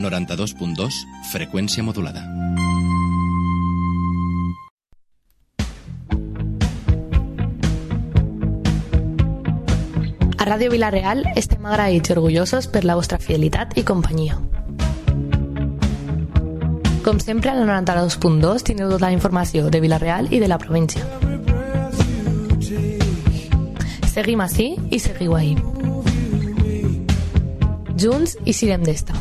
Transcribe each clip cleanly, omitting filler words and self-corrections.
92.2, freqüència modulada. A Ràdio Vila-real estem agraïts i orgullosos per la vostra fidelitat i companyia. Com sempre, al 92.2 tindreu tota la informació de Vila-real i de la província. Seguim ací i seguiu ahí. Junts i sirem d'esta.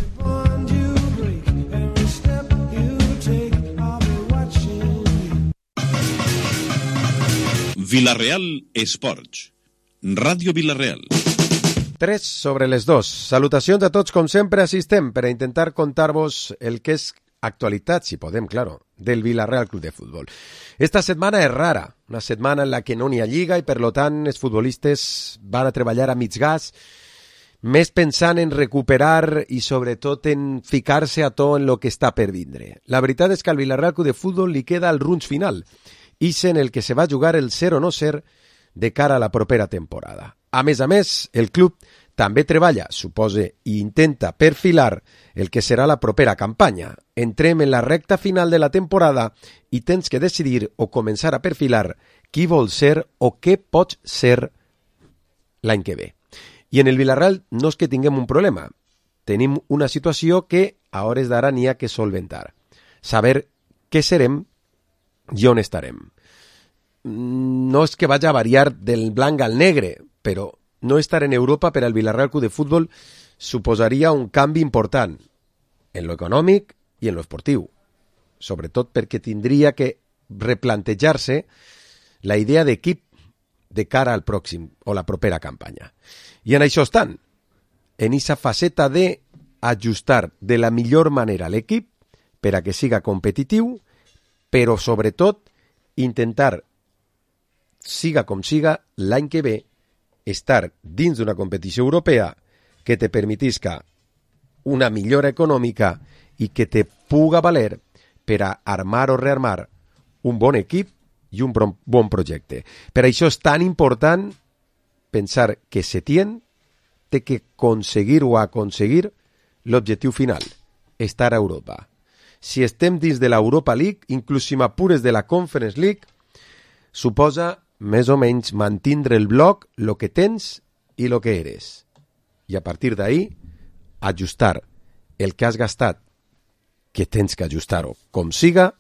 Vila-real Esports. Ràdio Vila-real. 3 sobre les 2. Salutacions a tots, com sempre, assistem per a intentar contar-vos el que és actualitat, si podem, claro, del Vila-real Club de Futbol. Esta setmana és rara, una setmana en la que no n'hi ha lliga i, per lo tant, els futbolistes van a treballar a mig gas, més pensant en recuperar i, sobretot, en ficar-se a to en lo que està per vindre. La veritat és que al Vila-real Club de Futbol li queda el runch final, ix en el que se va jugar el ser o no ser de cara a la propera temporada. A més, el club també treballa, supose, i intenta perfilar el que serà la propera campanya. Entrem en la recta final de la temporada i tens que decidir o començar a perfilar qui vol ser o què pots ser l'any que ve. I en el Vila-real no és que tinguem un problema. Tenim una situació que a hores d'ara n'hi ha que solventar. Saber què serem i on estarem. No és que vagi a variar del blanc al negre, però no estar en Europa per al Vila-real Club de Futbol suposaria un canvi important en lo econòmic i en lo esportiu, sobretot perquè tindria que replantejar-se la idea d'equip de cara al pròxim o la propera campanya. I en això estan, en aquesta faceta de ajustar de la millor manera l'equip per a que siga competitiu, però sobretot intentar, siga com siga, l'any que ve estar dins d'una competició europea que te permetisca una millora econòmica i que te puga valer per a armar o rearmar un bon equip i un bon projecte. Per això és tan important pensar que Setién té que aconseguir o aconseguir l'objectiu final, estar a Europa. Si estem dins de l'Europa League, inclús si m'apures de la Conference League, suposa més o menys mantindre el bloc, lo que tens i lo que eres. I a partir d'ahí, ajustar el que has gastat, que tens que ajustar-ho com siga,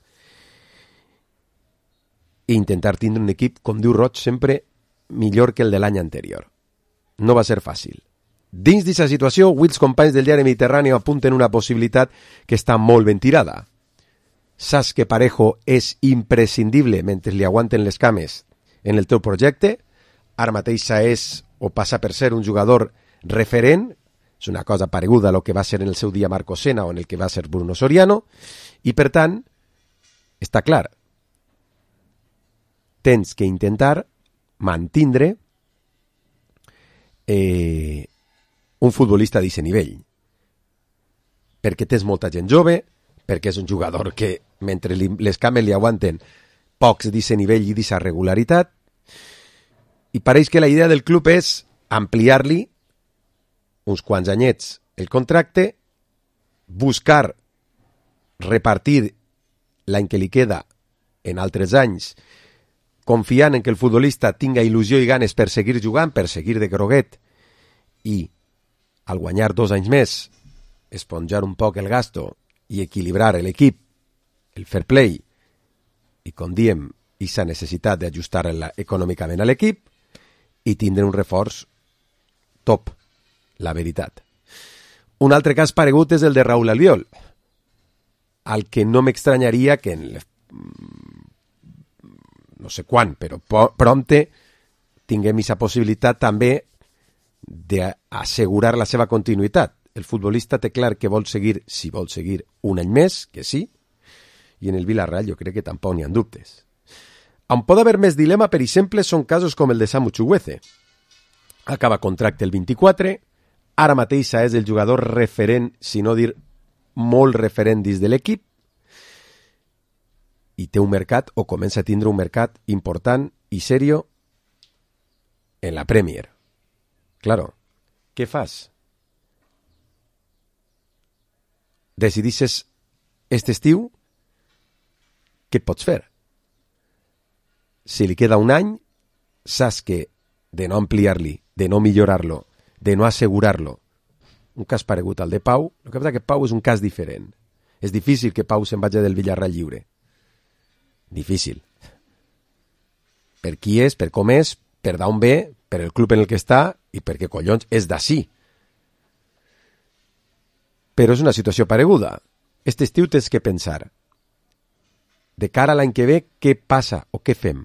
i intentar tindre un equip, com diu Roig, sempre millor que el de l'any anterior. No va ser fàcil. Dins d'aquesta situació, avui els companys del diari Mediterrani apunten una possibilitat que està molt ben tirada. Saps que Parejo és imprescindible mentre li aguanten les cames en el teu projecte, ara mateix és o passa per ser un jugador referent, és una cosa pareguda a lo que va ser en el seu dia Marco Sena o en el que va ser Bruno Soriano, i per tant, està clar, tens que intentar mantindre un futbolista d'aquest nivell, perquè tens molta gent jove, perquè és un jugador que mentre les cames li aguanten pocs d'aquest nivell i d'aquesta regularitat, i pareix que la idea del club és ampliar-li uns quants anyets el contracte, buscar repartir l'any que li queda en altres anys, confiant en que el futbolista tinga il·lusió i ganes per seguir jugant, per seguir de groguet, i al guanyar 2 anys més esponjar un poc el gasto i equilibrar l'equip, el fair play, i com diem, aquesta necessitat d'ajustar econòmicament a l'equip i tindre un reforç top, la veritat. Un altre cas paregut és el de Raúl Albiol, al que no m'extranyaria que no sé quan, però prompte tinguem aquesta possibilitat també d'assegurar la seva continuïtat. El futbolista té clar que vol seguir, si vol seguir un any més, que sí, i en el Vila-real jo crec que tampoc n'hi ha dubtes. On pot haver més dilema, per exemple, són casos com el de Samu Chukwueze. Acaba contracte el 24, ara mateix és el jugador referent, si no dir molt referent dins de l'equip, i té un mercat, o comença a tindre un mercat important i serio en la Premier. Claro, què fas? decidisses este estiu, què et pots fer? Si li queda un any, saps que de no ampliar-li, de no millorar-lo, de no assegurar-lo, un cas paregut al de Pau, el que passa que Pau és un cas diferent. És difícil que Pau se'n vagi del Villarreal lliure. Difícil. Per qui és, per com és, per d'on ve, per el club en el que està i perquè collons és d'ací. Però és una situació pareguda. Este estiu tens que pensar de cara a l'any que ve què passa o què fem.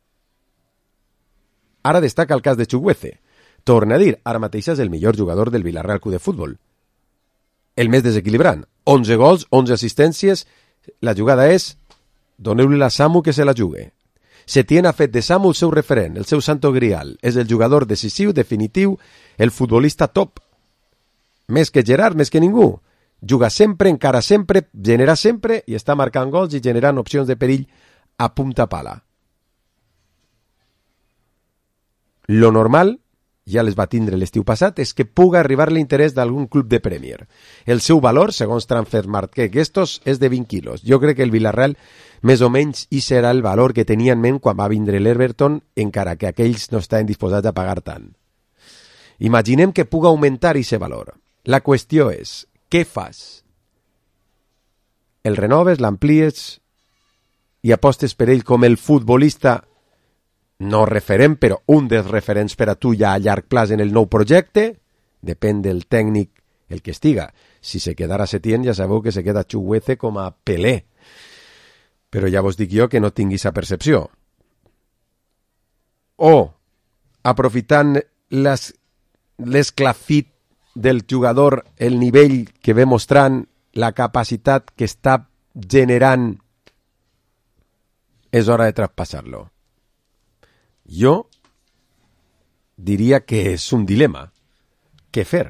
Ara destaca el cas de Chukwueze. Torna a dir, ara mateix és el millor jugador del Villarreal Club de Futbol. El més desequilibrant. 11 gols, 11 assistències. La jugada és doneu-li a Samu que se la jugue. Setién ha fet de Samu el seu referent, el seu santo grial. És el jugador decisiu, definitiu, el futbolista top. Més que Gerard, més que ningú. Juga sempre, encara sempre, genera sempre i està marcant gols i generant opcions de perill a punta pala. Lo normal, ja les va tindre l'estiu passat, és que puga arribar l'interès d'algun club de Premier. El seu valor, segons Transfermarkt Gestos, és de 20 quilos. Jo crec que el Villarreal, més o menys, hi serà el valor que tenia en ment quan va vindre l'Everton, encara que aquells no estaven disposats a pagar tant. Imaginem que puga augmentar aquest valor. La qüestió és, què fas? El renoves, l'amplies i apostes per ell com el futbolista no referent, però un dels referents per a tu ja a llarg plaç en el nou projecte? Depèn del tècnic el que estiga. Si se quedara Setién, ja sabeu que se queda Chukwueze com a Pelé. Però ja vos dic jo que no tingui esa percepció. O, aprofitant l'esclafit del jugador, el nivell que ve mostrant, la capacitat que està generant, és hora de traspassar-lo. Jo diria que és un dilema. Què fer?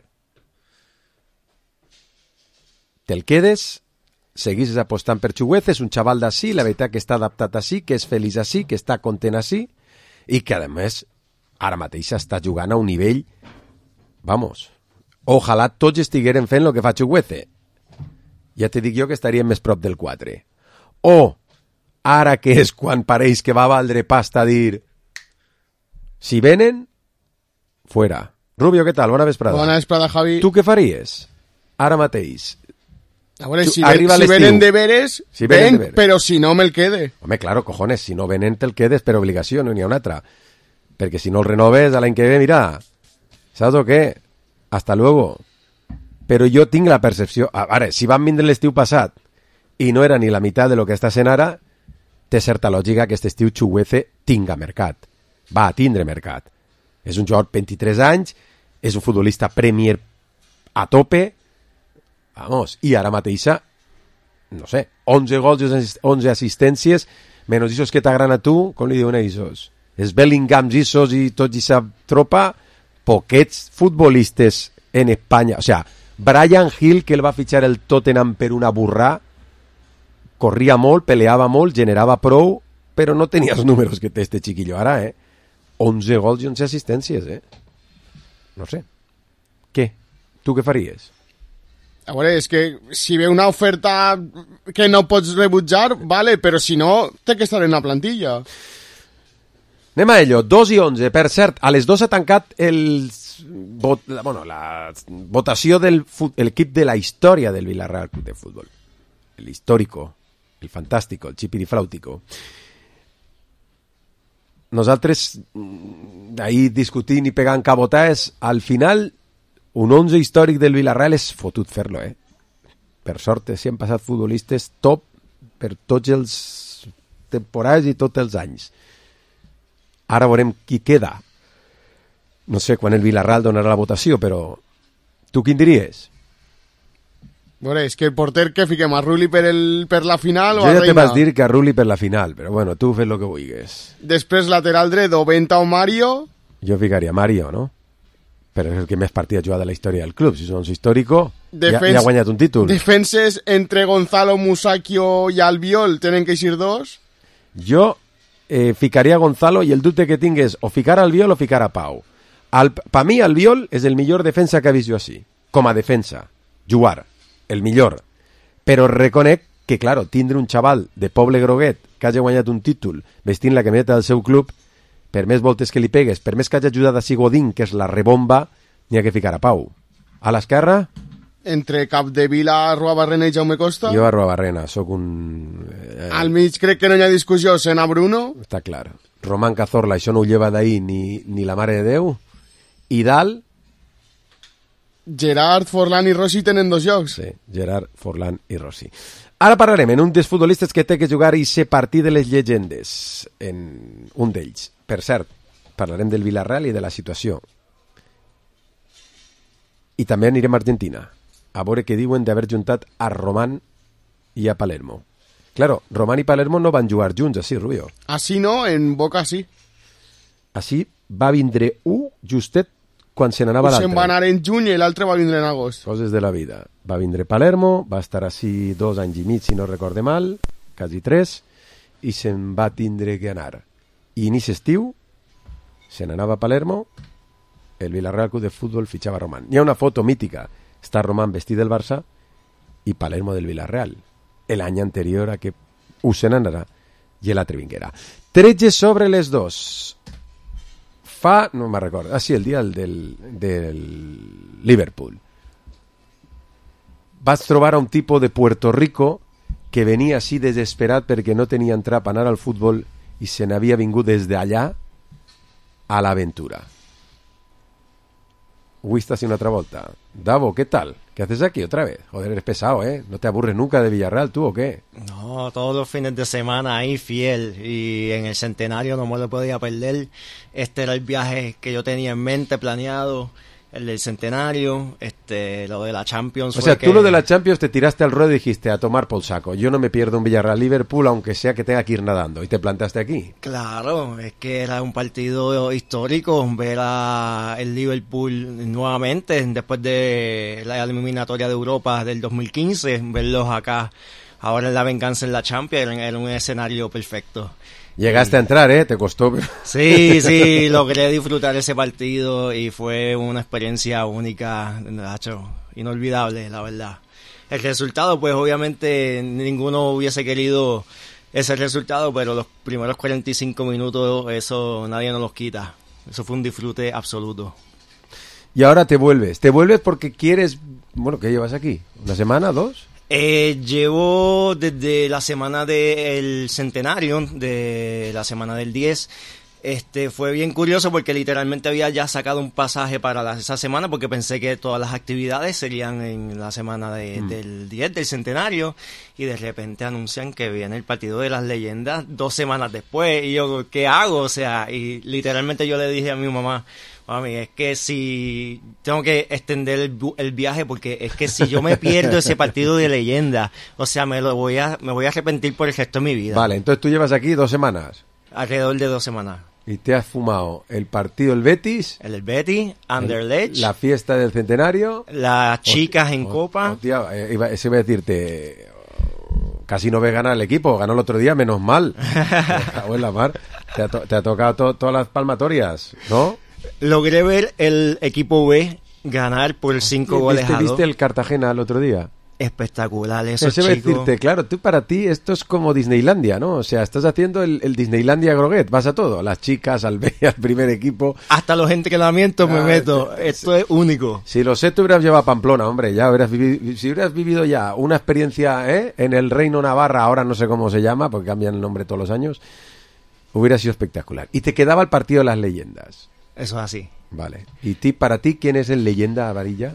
Te'l quedes, seguis apostant per Chukwueze, és un xaval d'ací, la veritat que està adaptat ací, que és feliç ací, que està content ací, i que a més ara mateix està jugant a un nivell, vamos, ojalà tots estigueren fent el que fa Chukwueze. Ja te dic jo que estaríem més prop del 4. O, ara que és quan pareix que va valdre pasta dir si venen, fuera. Rubio, què tal? Bona vesprada. Bona vesprada, Javi. Tu què faries? Ara mateix. A veure, si venen de veres, ven, però si no me'l quede. Home, claro, cojones, si no venen te'l quedes per obligació, no n'hi ha una altra. Perquè si no el renoves a l'any que ve, mira, saps o què? Hasta luego. Però jo tinc la percepció... Ara, si van vindre l'estiu passat i no era ni la meitat de lo que està sent ara, té certa lògica que aquest estiu Chukwueze tinga mercat. Va a tindre mercat. És un jugador 23 anys, és un futbolista Premier a tope, vamos, i ara mateixa, no sé, 11 gols i 11 assistències, menys isos que t'agraden a tu, com li diuen a isos? Els Bellinghams isos i tots aquesta tropa, poquets futbolistes en Espanya. O sea, Brian Hill, que el va fitxar el Tottenham per una burrà, corria molt, peleava molt, generava prou, però no tenia els números que té este chiquillo ara, 11 gols i 11 assistències, No sé. Què? Tu què faries? A veure, és que si ve una oferta que no pots rebutjar, vale, però si no, té que estar en la plantilla. Anem a ello. 2 i 11. Per cert, a les 2 ha tancat la votació del l'equip de la història del Villarreal Club de Futbol. El histórico, el fantástico, el chipirifláutico. Nosaltres, ahir discutint i pegant cabotades, al final, un 11 històric del Villarreal és fotut fer-lo, Per sort, si han passat futbolistes top per tots els temporades i tots els anys. Ara veurem qui queda. No sé quan el Villarreal donarà la votació, però tu quin diries? Bueno, és que el porter que fiquem a Rulli per la final o jo a ja Reina? te vas dir que a Rulli per la final, però bueno, tu fes el que vulguis. Després lateral dret o Venta o Mario. Jo ficaria Mario, no? Però és el que més partida ha jugat de la història del club. Si és històrico, ja ha guanyat un títol. Defenses entre Gonzalo, Musacchio i Albiol tenen que eixir 2. Jo ficaria Gonzalo i el dubte que tinc és o ficar a Albiol o ficar a Pau. Per mi Albiol és el millor defensa que he vist jo així, com a defensa, jugar, el millor. Però reconec que, claro, tindre un xaval de poble groguet que hagi guanyat un títol vestint la camiseta del seu club, per més voltes que li pegues, per més que hagi ajudat a Sigodín, que és la rebomba, n'hi ha que ficar a Pau. A l'esquerra? Entre Capdevila, Arruabarrena i Jaume Costa. Jo Arruabarrena, sóc un... Al mig crec que no hi ha discussió, Sena Bruno. Està clar. Román Cazorla, això no ho lleva d'ahir ni la Mare de Déu. I dalt? Gerard, Forlán i Rossi tenen 2 llocs. Sí, Gerard, Forlán i Rossi. Ara parlarem en un dels futbolistes que té que jugar i ser partir de les llegendes. En un d'ells. Per cert, parlarem del Villarreal i de la situació. I també anirem a Argentina, a veure què diuen d'haver juntat a Román i a Palermo. Claro, Román i Palermo no van jugar junts, així, Rubio. Així no, en Boca sí. Així va vindre un justet quan se n'anava l'altre. Se'n va anar en juny i l'altre va vindre en agost. Coses de la vida. Va vindre Palermo, va estar així 2 anys i mig, si no recorde mal, quasi 3, i se'n va tindre que anar. I inici estiu, se n'anava a Palermo, el Villarreal Club de Fútbol fitxava Román. Hi ha una foto mítica, està Román vestit del Barça i Palermo del Villarreal, l'any anterior a que se n'anarà i l'altre vinguera. 13 sobre les 2. Fa, no me'n recordo, sí, el dia del Liverpool. Vaig trobar a un tipus de Puerto Rico que venia així desesperat perquè no tenia entrar per anar al futbol i se n'havia vingut des d'allà a l'aventura. Viste así una otra vuelta. Davo, ¿qué tal? ¿Qué haces aquí otra vez? Joder, eres pesado, ¿eh? ¿No te aburres nunca de Villarreal, tú o qué? No, todos los fines de semana ahí fiel. Y en el centenario no me lo podía perder. Este era el viaje que yo tenía en mente, planeado. El del centenario, lo de la Champions. O sea, tú lo de la Champions te tiraste al ruedo y dijiste a tomar por saco. Yo no me pierdo un Villarreal-Liverpool, aunque sea que tenga que ir nadando. Y te plantaste aquí. Claro, es que era un partido histórico ver a el Liverpool nuevamente después de la eliminatoria de Europa del 2015, verlos acá. Ahora en la venganza en la Champions era un escenario perfecto. Llegaste a entrar, ¿eh? Te costó. Sí, logré disfrutar ese partido y fue una experiencia única, Nacho, inolvidable, la verdad. El resultado, pues obviamente ninguno hubiese querido ese resultado, pero los primeros 45 minutos, eso nadie nos los quita. Eso fue un disfrute absoluto. Y ahora te vuelves porque quieres... Bueno, ¿qué llevas aquí? ¿Una semana, 2? Llevo desde la semana del centenario, de la semana del 10. Fue bien curioso porque literalmente había ya sacado un pasaje para esa semana porque pensé que todas las actividades serían en la semana del 10, del centenario, y de repente anuncian que viene el partido de las leyendas 2 semanas después, y yo, ¿qué hago? O sea, y literalmente yo le dije a mi mamá, mami, es que si tengo que extender el viaje porque es que si yo me pierdo ese partido de leyenda, o sea, me voy a arrepentir por el resto de mi vida. Vale, entonces tú llevas aquí 2 semanas. Alrededor de 2 semanas. Y te has fumado el partido del Betis. El Betis, Anderlecht. La fiesta del centenario. Las chicas en Copa. Hostia, iba a decirte, casi no ves ganar el equipo, ganó el otro día, menos mal. Me cago en la mar. Te ha tocado todas las palmatorias, ¿no? Logré ver el equipo B ganar por 5 goles a 2. ¿Viste el Cartagena el otro día? Espectacular, esos chicos. Decirte, claro, para ti esto es como Disneylandia, ¿no? O sea, estás haciendo el Disneylandia Groguet, vas a todo, las chicas, al primer equipo. Hasta los entrenamientos me meto, esto es único. Si lo sé, tú hubieras llevado a Pamplona, hombre, ya si hubieras vivido ya una experiencia en el Reino Navarra, ahora no sé cómo se llama, porque cambian el nombre todos los años, hubiera sido espectacular. Y te quedaba el partido de las leyendas. Eso es así. Vale. ¿Y para ti quién es el leyenda Varilla?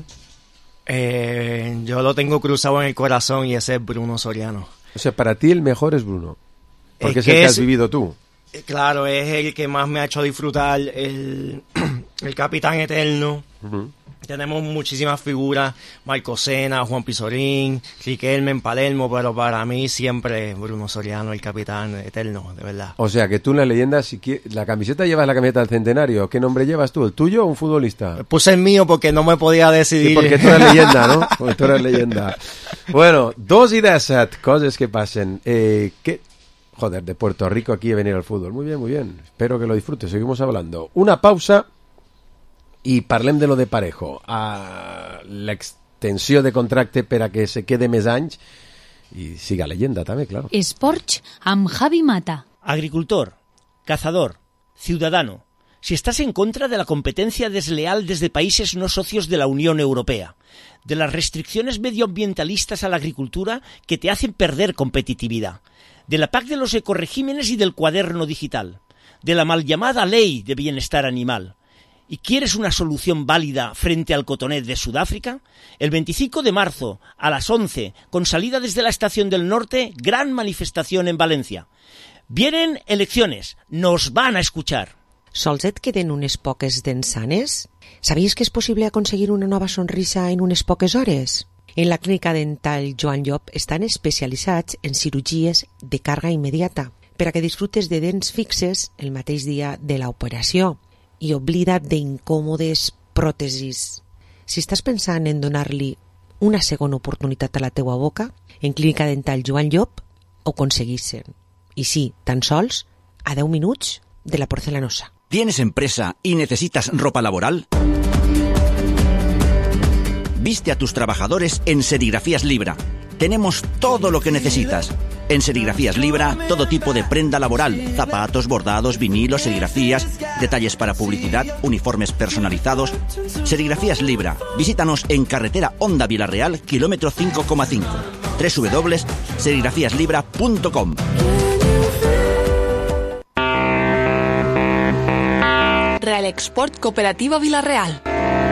Yo lo tengo cruzado en el corazón y ese es Bruno Soriano. O sea, para ti el mejor es Bruno. Porque es el que has vivido tú. Claro, es el que más me ha hecho disfrutar, el capitán eterno. Uh-huh. Tenemos muchísimas figuras, Marco Sena, Juan Pizorín, Riquelme en Palermo, pero para mí siempre Bruno Soriano, el capitán eterno, de verdad. O sea, que tú en la leyenda, la camiseta llevas la camiseta del centenario, ¿qué nombre llevas tú? ¿El tuyo o un futbolista? Puse el mío porque no me podía decidir. Sí, porque tú eres leyenda, ¿no? Porque tú eres leyenda. Bueno, 2:17, cosas que pasen. Joder, de Puerto Rico aquí a venir al fútbol. Muy bien, muy bien. Espero que lo disfrutes. Seguimos hablando. Una pausa i parlem de lo de Parejo. L'extensió de contracte per a que se quede més anys y siga leyenda también, claro. Esports amb Javi Mata. Agricultor, cazador, ciudadano. Si estás en contra de la competencia desleal desde países no socios de la Unión Europea, de las restricciones medioambientalistas a la agricultura que te hacen perder competitividad, de la PAC de los ecoregímenes y del cuaderno digital, de la mal llamada Ley de Bienestar Animal, y quieres una solución válida frente al cotonet de Sudáfrica, el 25 de marzo a las 11, con salida desde la Estación del Norte, gran manifestación en Valencia. Vienen elecciones, nos van a escuchar. Sols et queden unes poques dents sanes? Sabies que és possible aconseguir una nova sonrisa en unes poques hores? En la clínica dental Joan Llop estan especialitzats en cirurgies de càrrega immediata per a que disfrutes de dents fixes el mateix dia de l'operació i oblida't d'incòmodes pròtesis. Si estàs pensant en donar-li una segona oportunitat a la teua boca, en clínica dental Joan Llop ho aconseguissin. I sí, tan sols a 10 minuts de la porcelanosa. ¿Tienes empresa y necesitas ropa laboral? Viste a tus trabajadores en Serigrafías Libra. Tenemos todo lo que necesitas. En Serigrafías Libra, todo tipo de prenda laboral, zapatos, bordados, vinilos, serigrafías, detalles para publicidad, uniformes personalizados. Serigrafías Libra. Visítanos en carretera Honda Vilarreal, kilómetro 5,5. www.serigrafíaslibra.com. Real Export Cooperativa Vilarreal.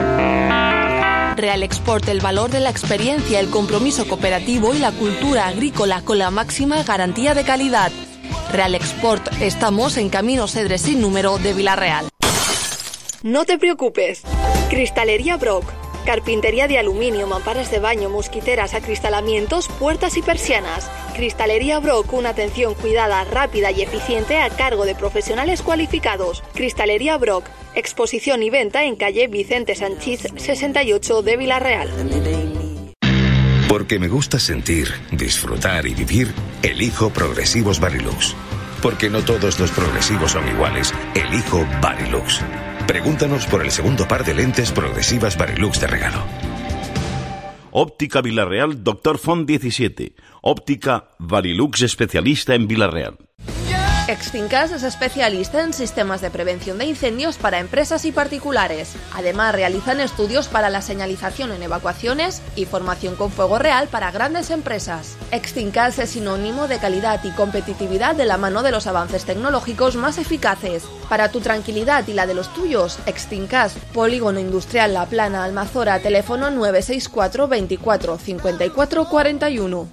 Real Export, el valor de la experiencia, el compromiso cooperativo y la cultura agrícola con la máxima garantía de calidad. Real Export, estamos en Camino Cedres sin número de Vilarreal. No te preocupes. Cristalería Brock. Carpintería de aluminio, mamparas de baño, mosquiteras, acristalamientos, puertas y persianas. Cristalería Brock, una atención cuidada, rápida y eficiente a cargo de profesionales cualificados. Cristalería Brock, exposición y venta en calle Vicente Sanchís 68 de Vilarreal. Porque me gusta sentir, disfrutar y vivir, elijo Progresivos Varilux. Porque no todos los progresivos son iguales, elijo Varilux. Pregúntanos por el segundo par de lentes progresivas Varilux de regalo. Óptica Vilarreal Dr. Font 17. Óptica Varilux especialista en Vilarreal. Extincas es especialista en sistemas de prevención de incendios para empresas y particulares. Además, realizan estudios para la señalización en evacuaciones y formación con fuego real para grandes empresas. Extincas es sinónimo de calidad y competitividad de la mano de los avances tecnológicos más eficaces. Para tu tranquilidad y la de los tuyos, Extincas, Polígono Industrial La Plana, Almazora, teléfono 964 24 54 41.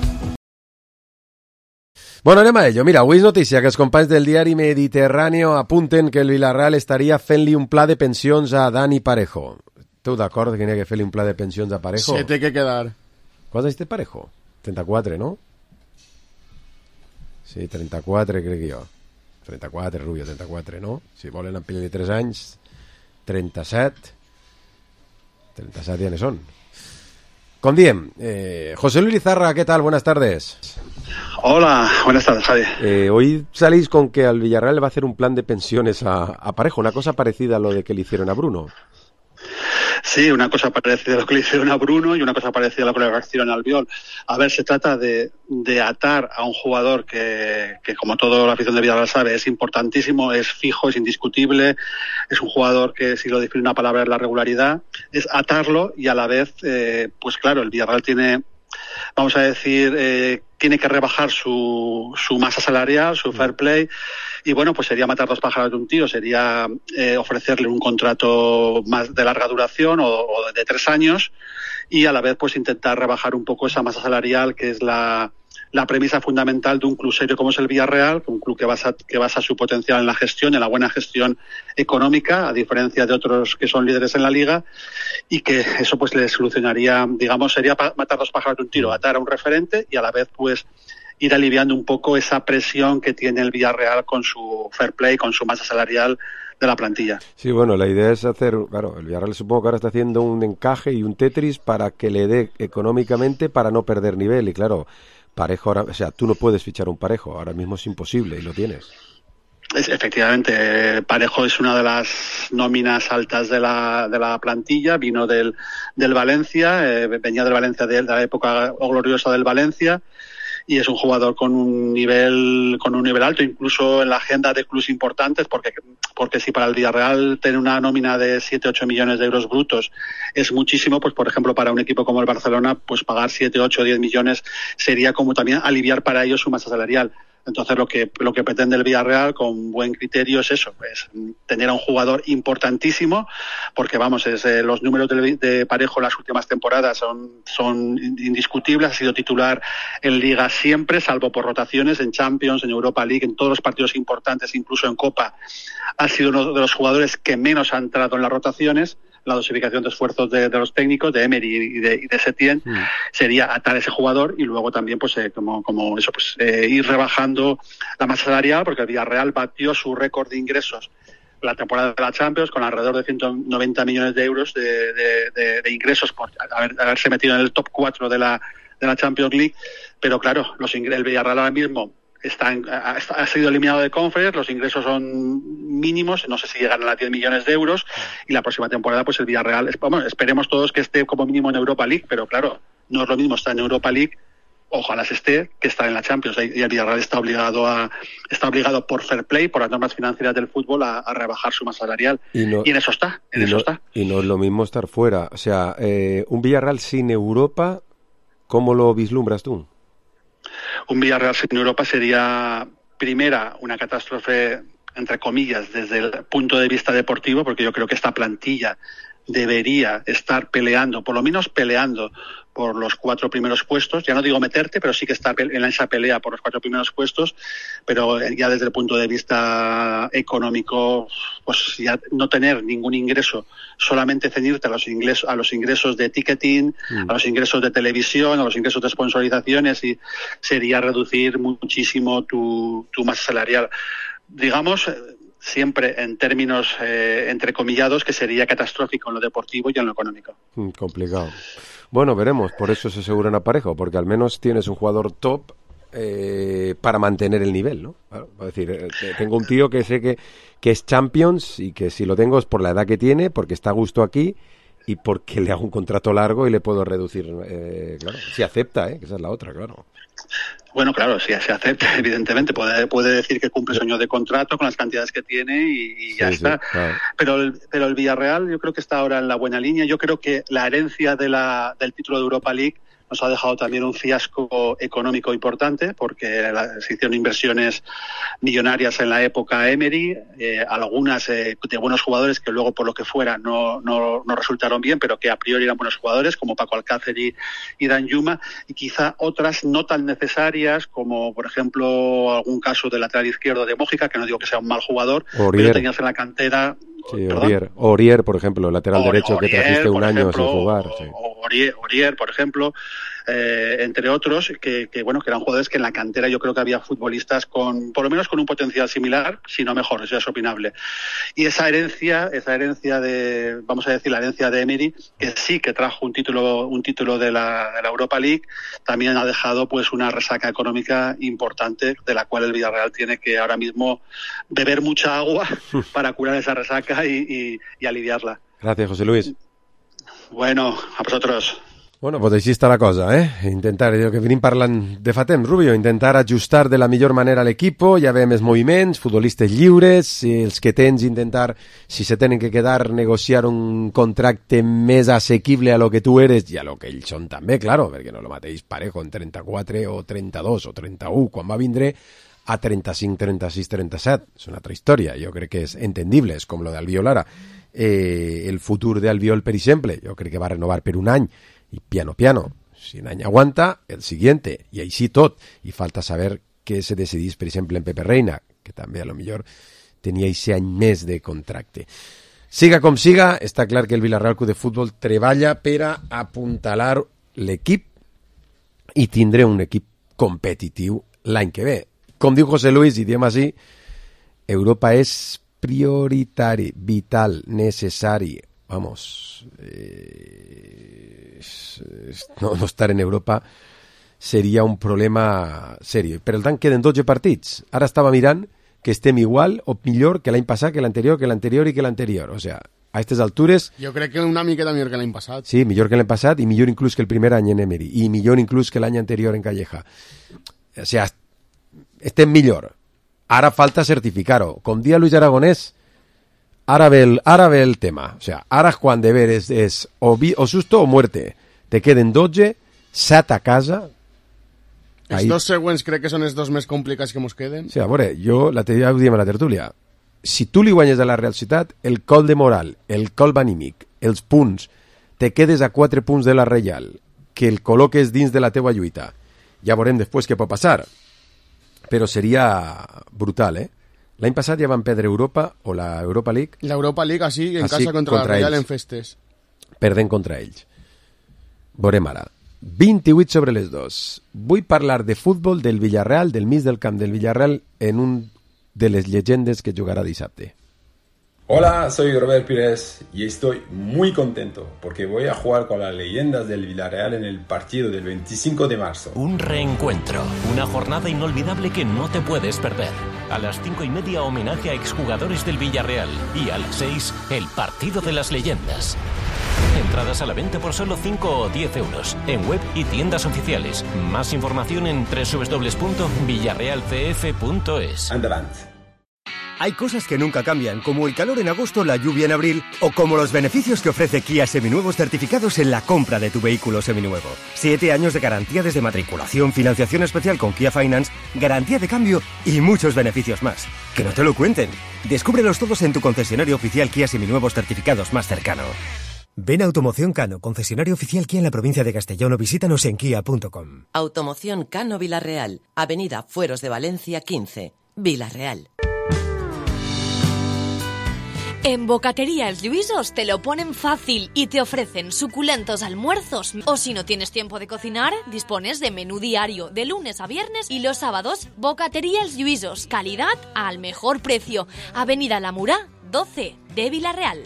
Bueno, anem a ello. Mira, avui és notícia que els companys del diari Mediterráneo apunten que el Villarreal estaria fent-li un pla de pensions a Dani Parejo. Tu d'acord que n'hi ha que fer-li un pla de pensions a Parejo? Se té que quedar. Quants anys té Parejo? 34, no? Sí, 34 crec jo. 34, Rubio, 34, no? Si volen ampliar-li 3 anys, 37. 37 ja ne són. Com diem, José Luis Lizarra, ¿qué tal? Buenas tardes. Hola, buenas tardes, Javi. Hoy salís con que al Villarreal le va a hacer un plan de pensiones a Parejo, una cosa parecida a lo de que le hicieron a Bruno. Sí, una cosa parecida a lo que le hicieron a Bruno y una cosa parecida a lo que le hicieron a Albiol. A ver, se trata de atar a un jugador que como todo la afición de Villarreal sabe, es importantísimo, es fijo, es indiscutible, es un jugador que, si lo define una palabra, es la regularidad, es atarlo y a la vez, pues claro, el Villarreal tiene, vamos a decir, tiene que rebajar su masa salarial, su fair play, y bueno, pues sería matar dos pájaros de un tiro, sería ofrecerle un contrato más de larga duración o de 3 años, y a la vez pues intentar rebajar un poco esa masa salarial, que es la premisa fundamental de un club serio como es el Villarreal, un club que basa su potencial en la gestión, en la buena gestión económica, a diferencia de otros que son líderes en la liga, y que eso pues le solucionaría, digamos, sería matar dos pájaros de un tiro, atar a un referente y a la vez pues ir aliviando un poco esa presión que tiene el Villarreal con su fair play, con su masa salarial de la plantilla. Sí, bueno, la idea es hacer, claro, el Villarreal supongo que ahora está haciendo un encaje y un Tetris para que le dé económicamente para no perder nivel, y claro, Parejo ahora, o sea, tú no puedes fichar un Parejo, ahora mismo es imposible y lo tienes. Efectivamente, Parejo es una de las nóminas altas de la plantilla, vino del Valencia, venía del Valencia de la época gloriosa del Valencia, y es un jugador con un nivel alto, incluso en la agenda de clubes importantes, porque si para el Villarreal tener una nómina de 7-8 millones de euros brutos es muchísimo, pues por ejemplo para un equipo como el Barcelona, pues pagar 7, 8, 10 millones sería como también aliviar para ellos su masa salarial. Entonces lo que pretende el Villarreal con buen criterio es eso, pues tener a un jugador importantísimo, porque vamos, los números de Parejo en las últimas temporadas son indiscutibles, ha sido titular en Liga siempre, salvo por rotaciones, en Champions, en Europa League, en todos los partidos importantes, incluso en Copa, ha sido uno de los jugadores que menos ha entrado en las rotaciones. La dosificación de esfuerzos de los técnicos, de Emery y de Setién, sería atar a ese jugador y luego también pues ir rebajando la masa salarial, porque el Villarreal batió su récord de ingresos la temporada de la Champions con alrededor de 190 millones de euros de ingresos por haberse metido en el top 4 de la Champions League, pero claro, el Villarreal ahora mismo ha sido eliminado de Conference, los ingresos son mínimos, no sé si llegan a las 10 millones de euros, y la próxima temporada pues el Villarreal, esperemos todos que esté como mínimo en Europa League, pero claro, no es lo mismo estar en Europa League, ojalá se esté, que estar en la Champions, y el Villarreal está obligado por fair play, por las normas financieras del fútbol, a rebajar su masa salarial, y en eso está. Y no es lo mismo estar fuera, o sea, un Villarreal sin Europa, ¿cómo lo vislumbras tú? Un Villarreal sin Europa sería, primera, una catástrofe, entre comillas, desde el punto de vista deportivo, porque yo creo que esta plantilla debería estar peleando, por lo menos peleando por los 4 primeros puestos, ya no digo meterte, pero sí que estar en esa pelea por los 4 primeros puestos, pero ya desde el punto de vista económico, pues ya no tener ningún ingreso, solamente ceñirte a los ingresos de ticketing, a los ingresos de televisión, a los ingresos de sponsorizaciones, y sería reducir muchísimo tu masa salarial. Digamos, siempre en términos entrecomillados, que sería catastrófico en lo deportivo y en lo económico. Complicado. Bueno, veremos, por eso se aseguran a Parejo, porque al menos tienes un jugador top para mantener el nivel, ¿no? Claro, es decir, tengo un tío que sé que es Champions, y que si lo tengo es por la edad que tiene, porque está a gusto aquí y porque le hago un contrato largo y le puedo reducir, claro, si acepta, que esa es la otra, claro. Bueno, claro, si se acepta, evidentemente, puede decir que cumple su año de contrato con las cantidades que tiene y ya está. Sí, claro. Pero el Villarreal yo creo que está ahora en la buena línea. Yo creo que la herencia del título de Europa League nos ha dejado también un fiasco económico importante, porque se hicieron inversiones millonarias en la época Emery, algunas de buenos jugadores que luego por lo que fuera no resultaron bien, pero que a priori eran buenos jugadores, como Paco Alcácer y Danjuma, y quizá otras no tan necesarias, como por ejemplo algún caso del lateral izquierdo de Mójica, que no digo que sea un mal jugador, pero tenías en la cantera... Sí, Orier, por ejemplo, el lateral derecho que trajiste un año sin jugar. Sí. Orier, por ejemplo, entre otros, que eran jugadores que en la cantera yo creo que había futbolistas por lo menos con un potencial similar, si no mejor, eso es opinable. Y esa herencia de, vamos a decir, la herencia de Emery, que sí que trajo un título de la Europa League, también ha dejado pues una resaca económica importante, de la cual el Villarreal tiene que ahora mismo beber mucha agua para curar esa resaca y aliviarla. Gracias, José Luis. Bueno, a vosotros. Bueno, pues així està la cosa, Intentar, allò que venim parlant de fa temps, Rubio, intentar ajustar de la millor manera l'equip, ja veiem els moviments, futbolistes lliures, els que tens intentar, si se tenen que quedar, negociar un contracte més assequible a lo que tu eres i a lo que ells són també, claro, perquè no és el mateix Parejo en 34 o 32 o 31, quan va vindre a 35, 36, 37. És una altra història, jo crec que és entendible, és com lo d'Albiol ara. El futur d'Albiol, per exemple, jo crec que va renovar per un any, i piano, si un any aguanta, el siguiente, i així tot. I falta saber què se decidís, per exemple, en Pepe Reina, que també a lo millor tenia aquest any més de contracte. Siga com siga, està clar que el Villarreal Club de Futbol treballa per a apuntalar l'equip i tindré un equip competitiu l'any que ve. Com diu José Luis, i diem així, Europa és prioritari, vital, necessari. Vamos, no estar en Europa seria un problema serio. Per tant, queden 12 partits. Ara estava mirant que estem igual o millor que l'any passat, que l'anterior i que l'anterior. O sea, a aquestes altures... Jo crec que una miqueta millor que l'any passat. Sí, millor que l'any passat i millor inclús que el primer any en Emery i millor inclús que l'any anterior en Calleja. o sea, estem millor. Ara falta certificar-ho. Com dia Luis Aragonès, ara ve el tema. O sea, ara quan de ver és o susto o muerte. Te queden 12, 7 a casa. Els dos següents crec que són els dos més complicats que mos queden. Sí, a veure, jo l'altre dia ho diem a la tertúlia. Si tu li guanyes a la Real Ciutat, el col de moral, el col anímic, els punts, te quedes a 4 punts de la Reial, que el col·loques dins de la teua lluita. Ja veurem després què pot passar. Però seria brutal, eh? L'any passat ja van perdre Europa o la Europa League. L'Europa League, així, en casa contra la Reial en festes. Perdent contra ells. Veurem ara. 28 sobre les 2. Vull parlar de futbol del Villarreal, del mig del camp del Villarreal, en un de les llegendes que jugará dissabte. Hola, soy Robert Pires y estoy muy contento porque voy a jugar con las leyendas del Villarreal en el partido del 25 de marzo. Un reencuentro, una jornada inolvidable que no te puedes perder. A las 5:30 homenaje a exjugadores del Villarreal y a las 6 el partido de las leyendas. Entradas a la venta por solo 5 o 10 euros en web y tiendas oficiales. Más información en www.villarrealcf.es. Adelante. Hay cosas que nunca cambian, como el calor en agosto, la lluvia en abril, o como los beneficios que ofrece Kia Seminuevos certificados en la compra de tu vehículo seminuevo. 7 años de garantía desde matriculación, financiación especial con Kia Finance, garantía de cambio y muchos beneficios más. Que no te lo cuenten. Descúbrelos todos en tu concesionario oficial Kia Seminuevos certificados más cercano. Ven a Automoción Cano, concesionario oficial Kia en la provincia de Castellón, o visítanos en kia.com. Automoción Cano Villarreal, Avenida Fueros de Valencia 15, Villarreal. En Bocatería Els Lluïsos te lo ponen fácil y te ofrecen suculentos almuerzos. O si no tienes tiempo de cocinar, dispones de menú diario de lunes a viernes y los sábados. Bocatería Els Lluïsos, calidad al mejor precio. Avenida La Murá, 12 de Villarreal.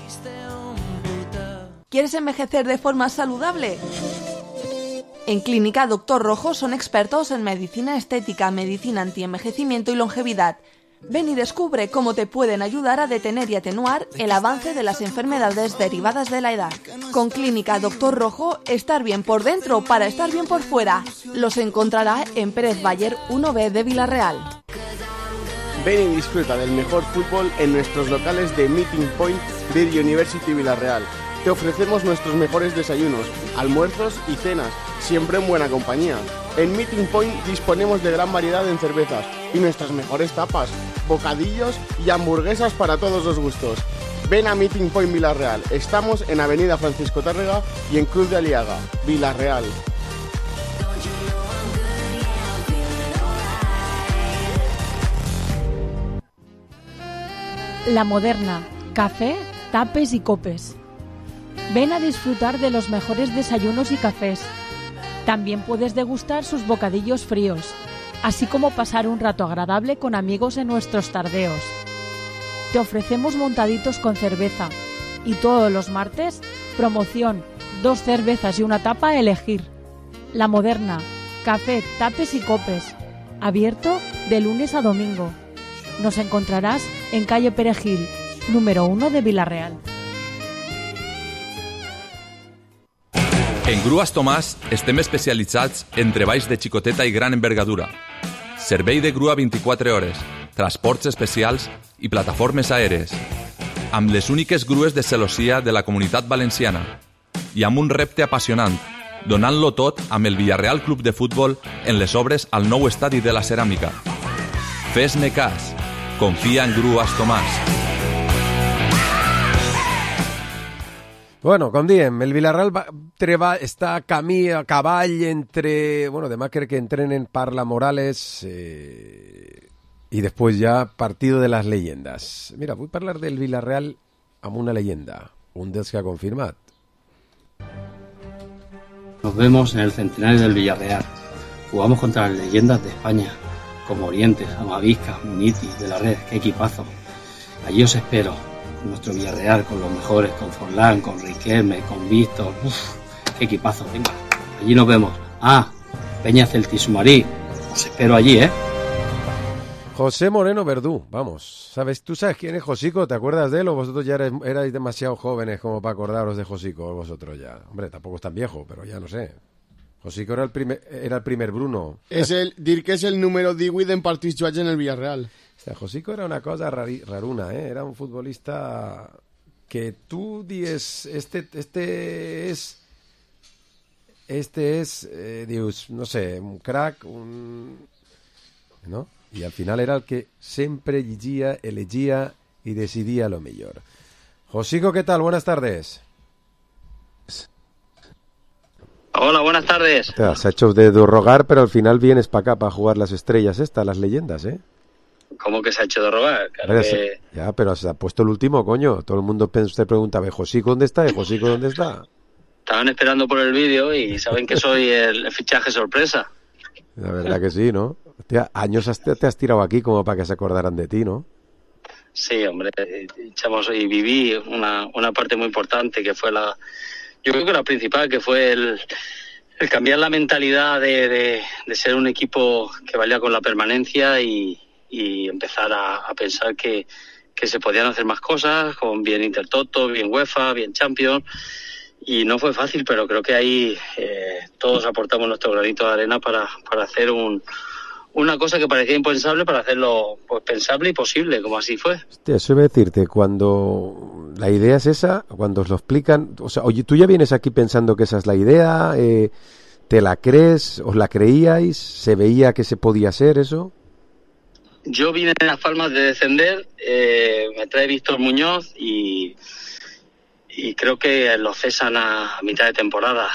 ¿Quieres envejecer de forma saludable? En Clínica Doctor Rojo son expertos en medicina estética, medicina antienvejecimiento y longevidad. Ven y descubre cómo te pueden ayudar a detener y atenuar el avance de las enfermedades derivadas de la edad. Con Clínica Doctor Rojo, estar bien por dentro para estar bien por fuera. Los encontrará en Pérez Bayer 1B de Villarreal. Ven y disfruta del mejor fútbol en nuestros locales de Meeting Point de University Villarreal. Te ofrecemos nuestros mejores desayunos, almuerzos y cenas, siempre en buena compañía. En Meeting Point disponemos de gran variedad en cervezas y nuestras mejores tapas, bocadillos y hamburguesas para todos los gustos. Ven a Meeting Point Villarreal. Estamos en Avenida Francisco Tárrega y en Cruz de Aliaga, Villarreal. La Moderna, café, tapes y copes. Ven a disfrutar de los mejores desayunos y cafés. También puedes degustar sus bocadillos fríos, así como pasar un rato agradable con amigos en nuestros tardeos. Te ofrecemos montaditos con cerveza y todos los martes, promoción, 2 cervezas y una tapa a elegir. La Moderna, café, tapes y copes, abierto de lunes a domingo. Nos encontrarás en calle Perejil, número 1 de Villarreal. En Grues Tomàs estem especialitzats en treballs de xicoteta i gran envergadura. Servei de grua 24 hores, transports especials i plataformes aèries. Amb les úniques grues de celossia de la Comunitat Valenciana. I amb un repte apassionant, donant-lo tot amb el Villarreal Club de Futbol en les obres al nou estadi de la Ceràmica. Fes-ne cas. Confia en Grues Tomàs. Bueno, com diem, el Villarreal està camí a cavall entre... Bueno, demà crec que entrenen Parla Morales i després ja partido de les leyendas. Mira, vull parlar del Villarreal amb una leyenda, un dels que ha confirmat. Nos vemos en el centenario del Villarreal. Jugamos contra las leyendas de España, como Orientes, Amavisca, Muniti, De la Red. ¡Qué equipazo! Allí os espero. Con nuestro Villarreal, con los mejores, con Forlán, con Riquelme, con Víctor. ¡Uf! ¡Qué equipazo! Venga, allí nos vemos. Peña Celtisumarí, os espero allí, ¿eh? José Moreno Verdú, vamos. ¿Tú sabes quién es Josico? ¿Te acuerdas de él o vosotros ya erais demasiado jóvenes como para acordaros de Josico vosotros ya? Hombre, tampoco es tan viejo, pero ya no sé. Josico era el primer Bruno. Dir que és el número 18 en partits jugats en el Villarreal. O sea, Josico era una cosa raruna, ¿eh? Era un futbolista que tú dices, este es, dius, no sé, un crack, ¿no? Y al final era el que sempre llegia, elegía y decidía lo mejor. Josico, ¿qué tal? Buenas tardes. Hola, buenas tardes. Te has hecho de rogar, pero al final vienes para acá para jugar las estrellas las leyendas, ¿eh? ¿Cómo que se ha hecho de rogar? Claro que... Ya, pero se ha puesto el último, coño. Todo el mundo te pregunta, ¿Josico dónde está? ¿Josico dónde está? Estaban esperando por el vídeo y saben que soy el fichaje sorpresa. La verdad que sí, ¿no? Hostia, años te has tirado aquí como para que se acordaran de ti, ¿no? Sí, hombre, y viví una parte muy importante que fue yo creo que la principal, que fue el cambiar la mentalidad de ser un equipo que valía con la permanencia y empezar a pensar que se podían hacer más cosas, con bien Intertoto, bien UEFA, bien Champions, y no fue fácil, pero creo que ahí todos aportamos nuestro granito de arena para hacer una cosa que parecía impensable, para hacerlo pues pensable y posible, como así fue. Hostia, eso iba a decirte, cuando la idea es esa, cuando os lo explican, o sea, oye, tú ya vienes aquí pensando que esa es la idea, ¿te la crees? ¿Os la creíais? ¿Se veía que se podía hacer eso? Yo vine en Las Palmas de descender, me trae Víctor Muñoz y creo que lo cesan a mitad de temporada.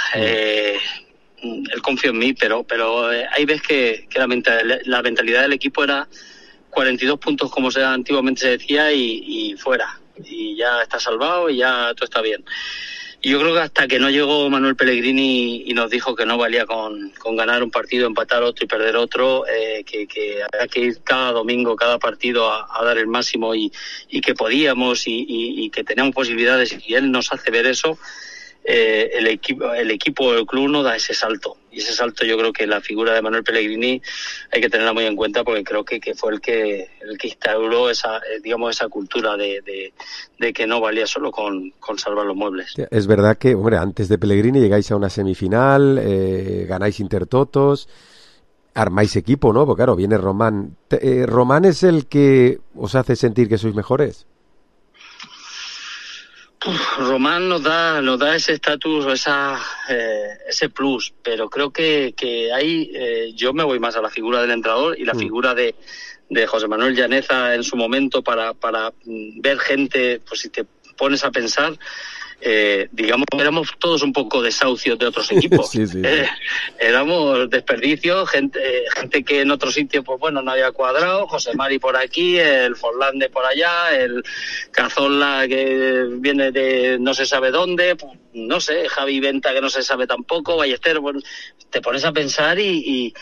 Él confió en mí, pero ahí ves que la mentalidad del equipo era 42 puntos, como antiguamente se decía, y fuera. Y ya está salvado y ya todo está bien. Y yo creo que hasta que no llegó Manuel Pellegrini y nos dijo que no valía con ganar un partido, empatar otro y perder otro, que había que ir cada domingo, cada partido a dar el máximo y que podíamos y que teníamos posibilidades, y él nos hace ver eso, el equipo del club no da ese salto. Y ese salto yo creo que la figura de Manuel Pellegrini hay que tenerla muy en cuenta, porque creo que fue el que instauró esa cultura de que no valía solo con salvar los muebles. Es verdad que, hombre, antes de Pellegrini llegáis a una semifinal, ganáis Intertotos, armáis equipo, ¿no? Porque claro, viene Román. ¿Román es el que os hace sentir que sois mejores? Román nos da ese estatus o ese plus, pero creo que ahí yo me voy más a la figura del entrenador y la figura de José Manuel Llaneza en su momento para ver gente, pues si te pones a pensar, digamos que éramos todos un poco desahucios de otros equipos. Sí. Éramos desperdicios, gente que en otros sitios pues bueno no había cuadrado, José Mari por aquí, el Forlán de por allá, el Cazorla que viene de no se sabe dónde, pues, no sé, Javi Venta que no se sabe tampoco, Ballester, bueno, te pones a pensar y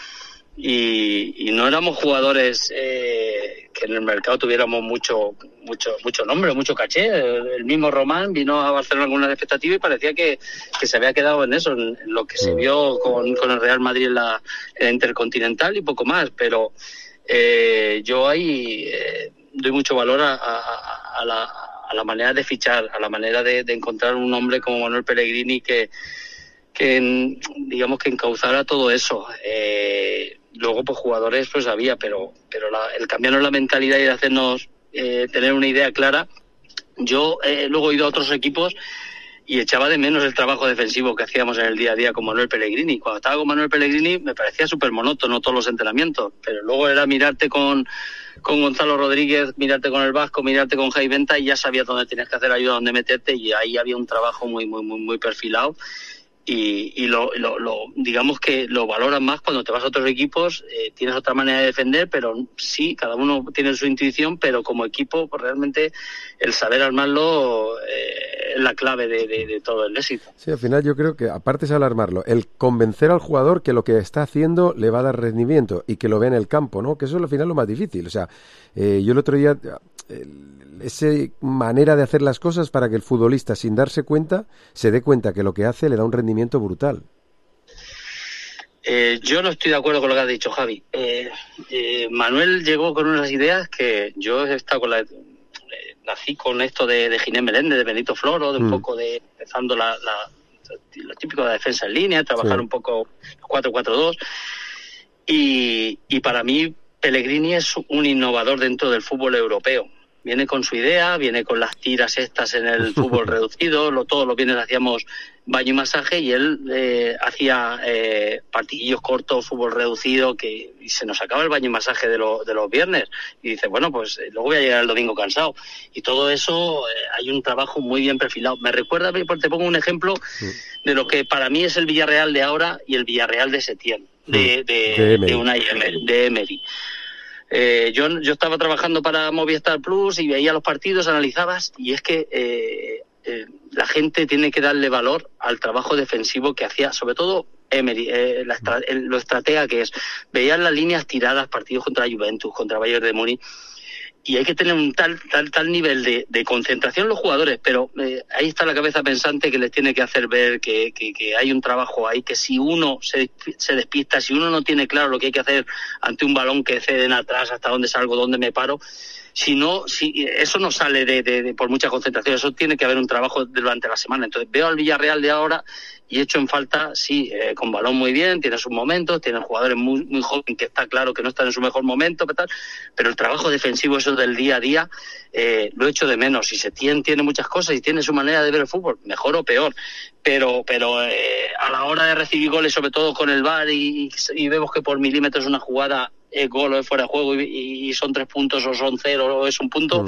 no éramos jugadores que en el mercado tuviéramos mucho nombre, mucho caché. El mismo Román vino a Barcelona con una expectativa y parecía que se había quedado en eso, en lo que se vio con el Real Madrid en la Intercontinental y poco más, pero yo ahí doy mucho valor a la manera de fichar, a la manera de encontrar un hombre como Manuel Pellegrini que digamos que encauzara todo eso. Luego pues jugadores pues había, pero el cambiarnos la mentalidad y de hacernos tener una idea clara. Yo luego he ido a otros equipos y echaba de menos el trabajo defensivo que hacíamos en el día a día con Manuel Pellegrini. Cuando estaba con Manuel Pellegrini me parecía súper monótono todos los entrenamientos, pero luego era mirarte con Gonzalo Rodríguez, mirarte con el Vasco, mirarte con Jaime Venta y ya sabías dónde tenías que hacer ayuda, dónde meterte, y ahí había un trabajo muy muy muy muy perfilado. Y digamos que lo valoran más cuando te vas a otros equipos. Tienes otra manera de defender, pero sí, cada uno tiene su intuición, pero como equipo pues realmente el saber armarlo es la clave de todo el éxito. Sí, al final yo creo que aparte es el armarlo, el convencer al jugador que lo que está haciendo le va a dar rendimiento y que lo vea en el campo, ¿no? Que eso es al final lo más difícil. O sea, yo el otro día esa manera de hacer las cosas para que el futbolista, sin darse cuenta, se dé cuenta que lo que hace le da un rendimiento brutal. Yo no estoy de acuerdo con lo que has dicho, Javi. Manuel llegó con unas ideas que yo he estado con nací con esto de Ginés Meléndez, de Benito Floro, de un poco de empezando lo típico de defensa en línea, trabajar un poco 4-4-2. Y para mí Pellegrini es un innovador dentro del fútbol europeo. Viene con su idea, viene con las tiras estas en el fútbol reducido, todos los viernes hacíamos baño y masaje y él hacía partidillos cortos, fútbol reducido, y se nos acaba el baño y masaje de los viernes. Y dice, bueno, pues luego voy a llegar el domingo cansado. Y todo eso, hay un trabajo muy bien perfilado. Me recuerda, te pongo un ejemplo de lo que para mí es el Villarreal de ahora y el Villarreal de Setién, de Unai Emery, de Emery. Yo estaba trabajando para Movistar Plus y veía los partidos, analizabas, y es que la gente tiene que darle valor al trabajo defensivo que hacía, sobre todo Emery, lo estratega que es. Veían las líneas tiradas, partidos contra Juventus, contra Bayern de Múnich, y hay que tener un tal nivel de concentración los jugadores, pero ahí está la cabeza pensante que les tiene que hacer ver que hay un trabajo ahí, que si uno se despista, si uno no tiene claro lo que hay que hacer ante un balón que ceden atrás, hasta dónde salgo, dónde me paro, si eso no sale por mucha concentración, eso tiene que haber un trabajo durante la semana. Entonces veo al Villarreal de ahora y echo en falta, con balón muy bien, tiene sus momentos, tiene jugadores muy, muy jóvenes que está claro que no están en su mejor momento, pero el trabajo defensivo, eso del día a día, lo echo de menos. Y Setién tiene muchas cosas y tiene su manera de ver el fútbol, mejor o peor, pero a la hora de recibir goles, sobre todo con el VAR, y vemos que por milímetros una jugada es gol o es fuera de juego y son 3 puntos o son 0 o es un punto,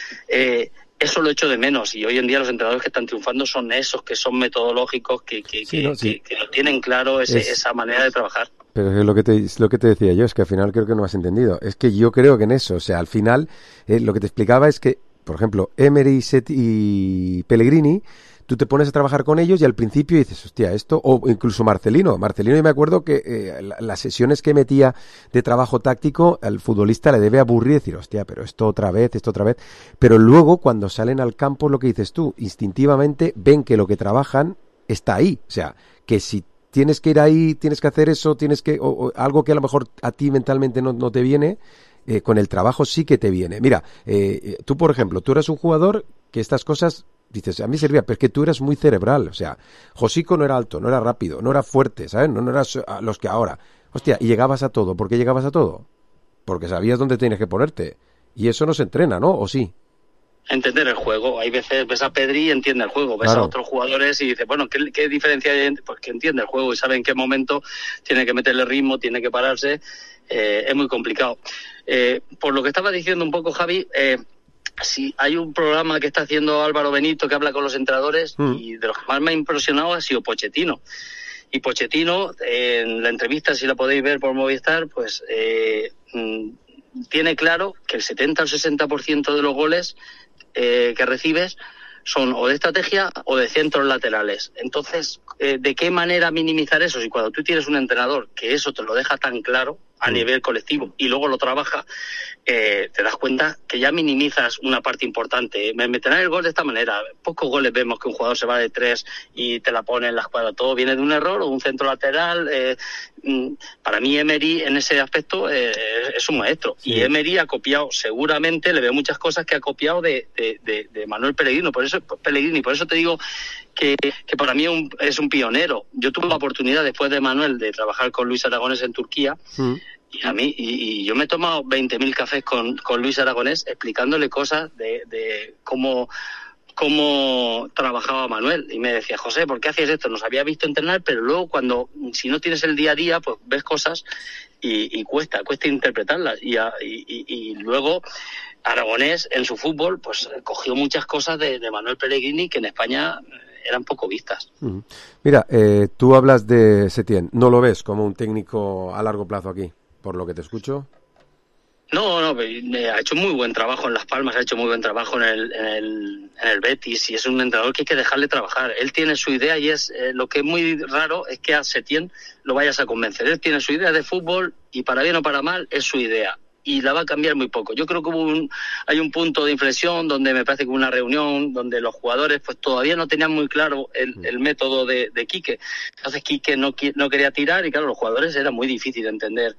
eso lo echo de menos. Y hoy en día los entrenadores que están triunfando son esos que son metodológicos, que lo tienen claro, esa manera de trabajar. Pero es lo que te decía yo, es que al final creo que no has entendido. Es que yo creo que en eso, o sea, al final lo que te explicaba es que, por ejemplo, Emery y Pellegrini, tú te pones a trabajar con ellos y al principio dices, hostia, esto, o incluso Marcelino, yo me acuerdo que las sesiones que metía de trabajo táctico, al futbolista le debe aburrir decir, hostia, pero esto otra vez, pero luego cuando salen al campo, lo que dices tú, instintivamente ven que lo que trabajan está ahí, o sea, que si tienes que ir ahí, tienes que hacer eso, o algo que a lo mejor a ti mentalmente no te viene, con el trabajo sí que te viene. Mira, tú por ejemplo, tú eras un jugador que estas cosas dices, a mí servía, pero es que tú eras muy cerebral, o sea, Josico no era alto, no era rápido, no era fuerte, ¿sabes? No eras los que ahora. Hostia, y llegabas a todo. ¿Por qué llegabas a todo? Porque sabías dónde tenías que ponerte. Y eso no se entrena, ¿no? ¿O sí? Entender el juego. Hay veces ves a Pedri y entiende el juego, ves a otros jugadores y dices, bueno, ¿qué diferencia hay? Pues que entiende el juego y sabe en qué momento tiene que meterle ritmo, tiene que pararse. Es muy complicado. Por lo que estaba diciendo un poco, Javi, sí, hay un programa que está haciendo Álvaro Benito que habla con los entrenadores y de los que más me ha impresionado ha sido Pochettino. Y Pochettino, en la entrevista, si la podéis ver por Movistar, pues tiene claro que el 70 al 60% de los goles que recibes son o de estrategia o de centros laterales. Entonces, ¿de qué manera minimizar eso? Si cuando tú tienes un entrenador que eso te lo deja tan claro a nivel colectivo y luego lo trabaja, te das cuenta que ya minimizas una parte importante. Me meterán el gol de esta manera. Pocos goles vemos que un jugador se va de 3 y te la pone en la escuadra. Todo viene de un error o un centro lateral. Para mí Emery en ese aspecto es un maestro. Sí. Y Emery ha copiado, seguramente le veo muchas cosas que ha copiado de Manuel Pellegrini. Por eso te digo que para mí es un pionero. Yo tuve la oportunidad después de Manuel de trabajar con Luis Aragonés en Turquía. Y yo me he tomado 20.000 cafés con Luis Aragonés explicándole cosas de cómo trabajaba Manuel. Y me decía, José, ¿por qué hacías esto? Nos había visto entrenar, pero luego si no tienes el día a día, pues ves cosas y cuesta interpretarlas. Y luego Aragonés en su fútbol pues cogió muchas cosas de Manuel Pellegrini que en España eran poco vistas. Mira, tú hablas de Setién. ¿No lo ves como un técnico a largo plazo aquí, por lo que te escucho? No, ha hecho muy buen trabajo en Las Palmas, ha hecho muy buen trabajo en el Betis, y es un entrenador que hay que dejarle trabajar. Él tiene su idea y lo que es muy raro es que a Setién lo vayas a convencer. Él tiene su idea de fútbol y para bien o para mal es su idea. y la va a cambiar muy poco. Yo creo que hay un punto de inflexión donde me parece que hubo una reunión donde los jugadores pues todavía no tenían muy claro el método de Quique. Entonces Quique no quería tirar y claro, los jugadores era muy difícil de entender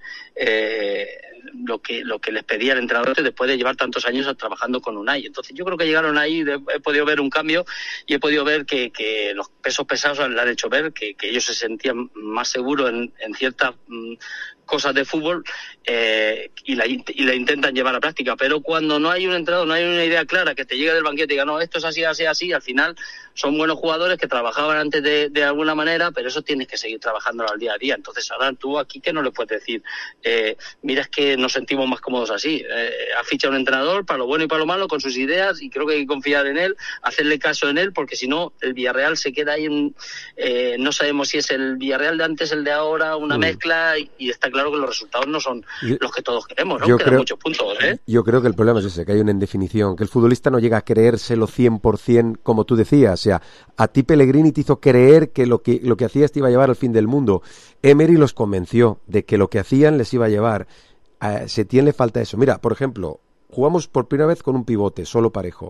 lo que les pedía el entrenador después de llevar tantos años trabajando con Unai. Entonces yo creo que llegaron ahí, he podido ver un cambio y he podido ver que los pesos pesados le han hecho ver que ellos se sentían más seguros en ciertas cosas de fútbol y la intentan llevar a práctica, pero cuando no hay un entrenador, no hay una idea clara que te llegue del banquete y diga, no, esto es así, así, así, al final son buenos jugadores que trabajaban antes de alguna manera, pero eso tienes que seguir trabajándolo al día a día. Entonces ahora tú aquí que no le puedes decir, mira, es que nos sentimos más cómodos así. Ha fichado un entrenador para lo bueno y para lo malo con sus ideas y creo que hay que confiar en él, hacerle caso en él, porque si no el Villarreal se queda ahí no sabemos si es el Villarreal de antes, el de ahora, una mezcla y está claro que los resultados no son los que todos queremos, ¿no? Quedan muchos puntos, ¿eh? Yo creo que el problema es ese, que hay una indefinición, que el futbolista no llega a creérselo 100% como tú decías. O sea, a ti Pellegrini te hizo creer que lo que hacías te iba a llevar al fin del mundo. Emery los convenció de que lo que hacían les iba a llevar. A Setién le falta eso. Mira, por ejemplo, jugamos por primera vez con un pivote, solo Parejo.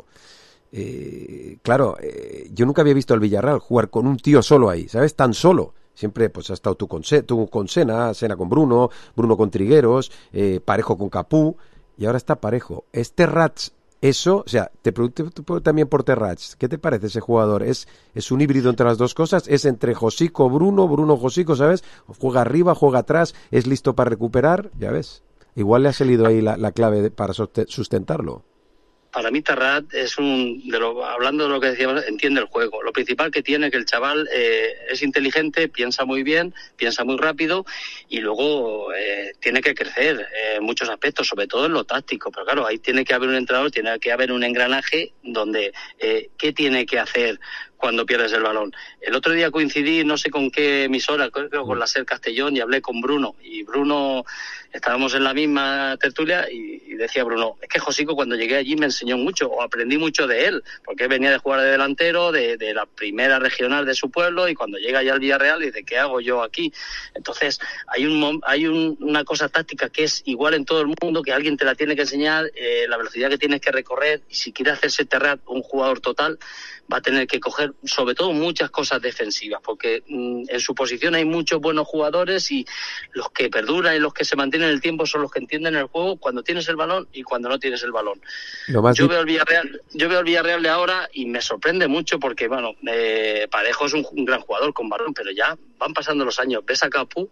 Claro, yo nunca había visto al Villarreal jugar con un tío solo ahí, ¿sabes? Tan solo. Siempre pues has estado tú con Sena con Bruno con Trigueros, Parejo con Capú, y ahora está Parejo. Es Terrats, eso, o sea, te pregunto también por Terrats, ¿qué te parece ese jugador? ¿Es un híbrido entre las dos cosas? ¿Es entre Josico, Bruno Josico, ¿sabes? Juega arriba, juega atrás, es listo para recuperar, ya ves. Igual le ha salido ahí la clave para sustentarlo. Para mí Terrat es hablando de lo que decíamos, entiende el juego. Lo principal que tiene que el chaval es inteligente, piensa muy bien, piensa muy rápido y luego tiene que crecer en muchos aspectos, sobre todo en lo táctico. Pero claro, ahí tiene que haber un entrenador, tiene que haber un engranaje donde ¿qué tiene que hacer cuando pierdes el balón? El otro día coincidí, no sé con qué emisora, creo con la SER Castellón, y hablé con Bruno. Y Bruno, estábamos en la misma tertulia y decía Bruno, es que Josico cuando llegué allí me enseñó mucho, o aprendí mucho de él, porque él venía de jugar de delantero, de la primera regional de su pueblo, y cuando llega ya al Villarreal dice, ¿qué hago yo aquí? Entonces, hay una cosa táctica que es igual en todo el mundo, que alguien te la tiene que enseñar, la velocidad que tienes que recorrer, y si quiere hacerse Terrat un jugador total, va a tener que coger sobre todo muchas cosas defensivas, porque en su posición hay muchos buenos jugadores y los que perduran y los que se mantienen en el tiempo son los que entienden el juego cuando tienes el balón y cuando no tienes el balón. Yo veo el Villarreal de ahora y me sorprende mucho porque, bueno, Parejo es un gran jugador con balón, pero ya van pasando los años, ves a Capú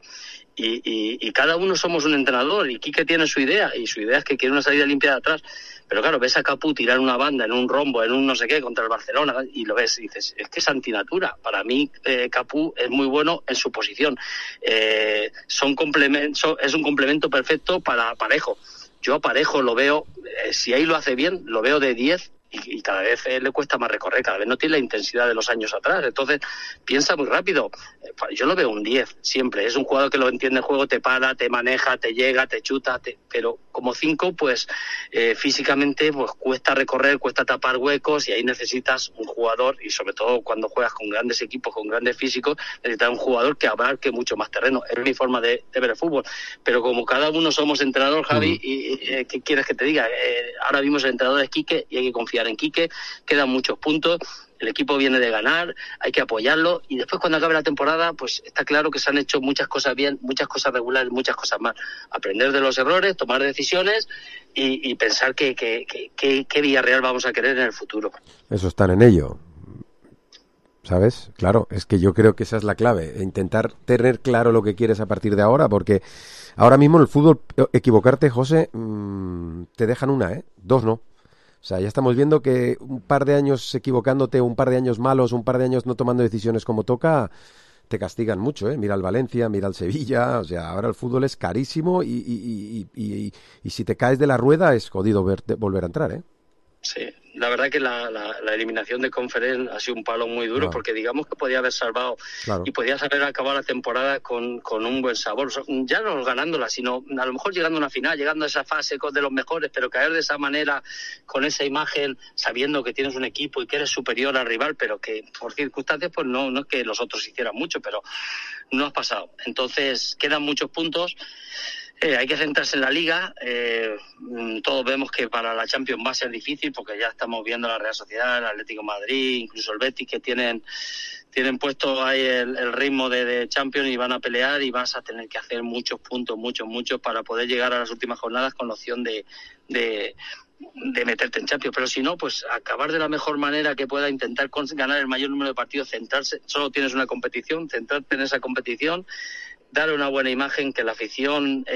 y cada uno somos un entrenador y Quique tiene su idea y su idea es que quiere una salida limpia de atrás. Pero claro, ves a Capú tirar una banda en un rombo, en un no sé qué, contra el Barcelona, y lo ves y dices, es que es antinatura. Para mí, Capú es muy bueno en su posición. Es un complemento perfecto para Parejo. Yo a Parejo lo veo, si ahí lo hace bien, lo veo de 10 y cada vez le cuesta más recorrer, cada vez no tiene la intensidad de los años atrás. Entonces, piensa muy rápido. Yo lo veo un 10 siempre. Es un jugador que lo entiende el juego, te para, te maneja, te llega, te chuta, pero como 5, pues físicamente pues cuesta recorrer, cuesta tapar huecos y ahí necesitas un jugador, y sobre todo cuando juegas con grandes equipos, con grandes físicos, necesitas un jugador que abarque mucho más terreno. Es mi forma de ver el fútbol. Pero como cada uno somos entrenador, Javi, y ¿qué quieres que te diga? Ahora vimos el entrenador de Quique y hay que confiar en Quique, quedan muchos puntos, el equipo viene de ganar, hay que apoyarlo y después cuando acabe la temporada pues está claro que se han hecho muchas cosas bien, muchas cosas regulares, muchas cosas mal. Aprender de los errores, tomar decisiones y pensar qué Villarreal vamos a querer en el futuro. Eso están en ello, ¿sabes? Claro, es que yo creo que esa es la clave, intentar tener claro lo que quieres a partir de ahora, porque ahora mismo en el fútbol equivocarte, José, te dejan dos no. O sea, ya estamos viendo que un par de años equivocándote, un par de años malos, un par de años no tomando decisiones como toca, te castigan mucho, ¿eh? Mira al Valencia, mira al Sevilla, o sea, ahora el fútbol es carísimo y si te caes de la rueda es jodido volver a entrar, ¿eh? Sí, la verdad que la eliminación de Conference ha sido un palo muy duro, porque digamos que podía haber salvado y podías haber acabado la temporada con un buen sabor, ya no ganándola, sino a lo mejor llegando a una final, llegando a esa fase de los mejores, pero caer de esa manera, con esa imagen, sabiendo que tienes un equipo y que eres superior al rival, pero que por circunstancias pues no es que los otros hicieran mucho, pero no has pasado. Entonces quedan muchos puntos. Hay que centrarse en la Liga. Todos vemos que para la Champions va a ser difícil porque ya estamos viendo la Real Sociedad, el Atlético de Madrid, incluso el Betis, que tienen puesto ahí el ritmo de Champions y van a pelear, y vas a tener que hacer muchos puntos, muchos para poder llegar a las últimas jornadas con la opción de meterte en Champions. Pero si no, pues acabar de la mejor manera que pueda, intentar ganar el mayor número de partidos, centrarse. Solo tienes una competición, centrarte en esa competición, dar una buena imagen, que la afición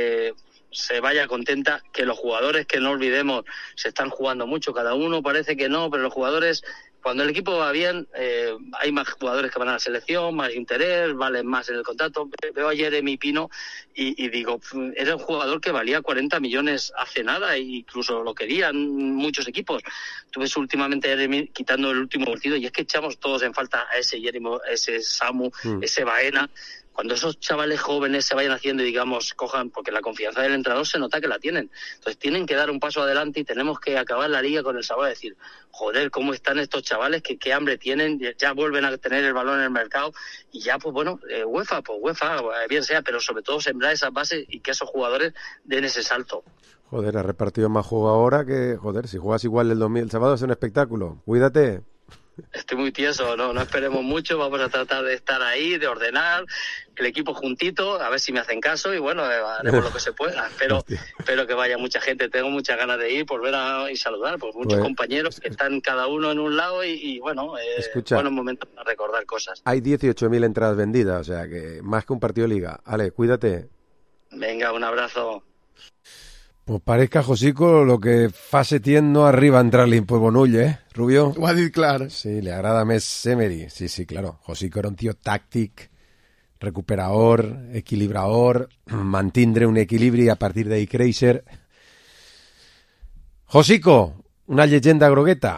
se vaya contenta, que los jugadores, que no olvidemos, se están jugando mucho, cada uno parece que no, pero los jugadores, cuando el equipo va bien, hay más jugadores que van a la selección, más interés, valen más en el contrato. Veo a Jeremy Pino y digo, era un jugador que valía 40 millones hace nada, e incluso lo querían muchos equipos. Tú ves últimamente a Jeremy quitando el último partido, y es que echamos todos en falta a ese Jeremy, ese Samu, ese Baena. Cuando esos chavales jóvenes se vayan haciendo y, digamos, cojan, porque la confianza del entrenador se nota que la tienen. Entonces tienen que dar un paso adelante y tenemos que acabar la Liga con el sabor de decir, joder, cómo están estos chavales, qué hambre tienen, ya vuelven a tener el balón en el mercado, y ya, pues bueno, UEFA, bien sea, pero sobre todo sembrar esas bases y que esos jugadores den ese salto. Joder, ha repartido más juego ahora que, joder, si juegas igual el sábado es un espectáculo. Cuídate. Estoy muy tieso, no esperemos mucho, vamos a tratar de estar ahí, de ordenar el equipo juntito, a ver si me hacen caso, y bueno, haremos lo que se pueda. Espero que vaya mucha gente, tengo muchas ganas de ir por ver y saludar, pues muchos compañeros que están cada uno en un lado y bueno, buenos momentos para recordar cosas. Hay 18.000 entradas vendidas, o sea que más que un partido de Liga. Ale, cuídate. Venga, un abrazo. Pues parezca, Josico, lo que fa sentient no arriba a entrar-li en Bonull, Rubio? Ho ha dit clar. Sí, le agrada més Emery. Sí, claro. Josico era un tío táctic, recuperador, equilibrador, mantindre un equilibri a partir d'ahí créixer. Josico, una llegenda grogueta,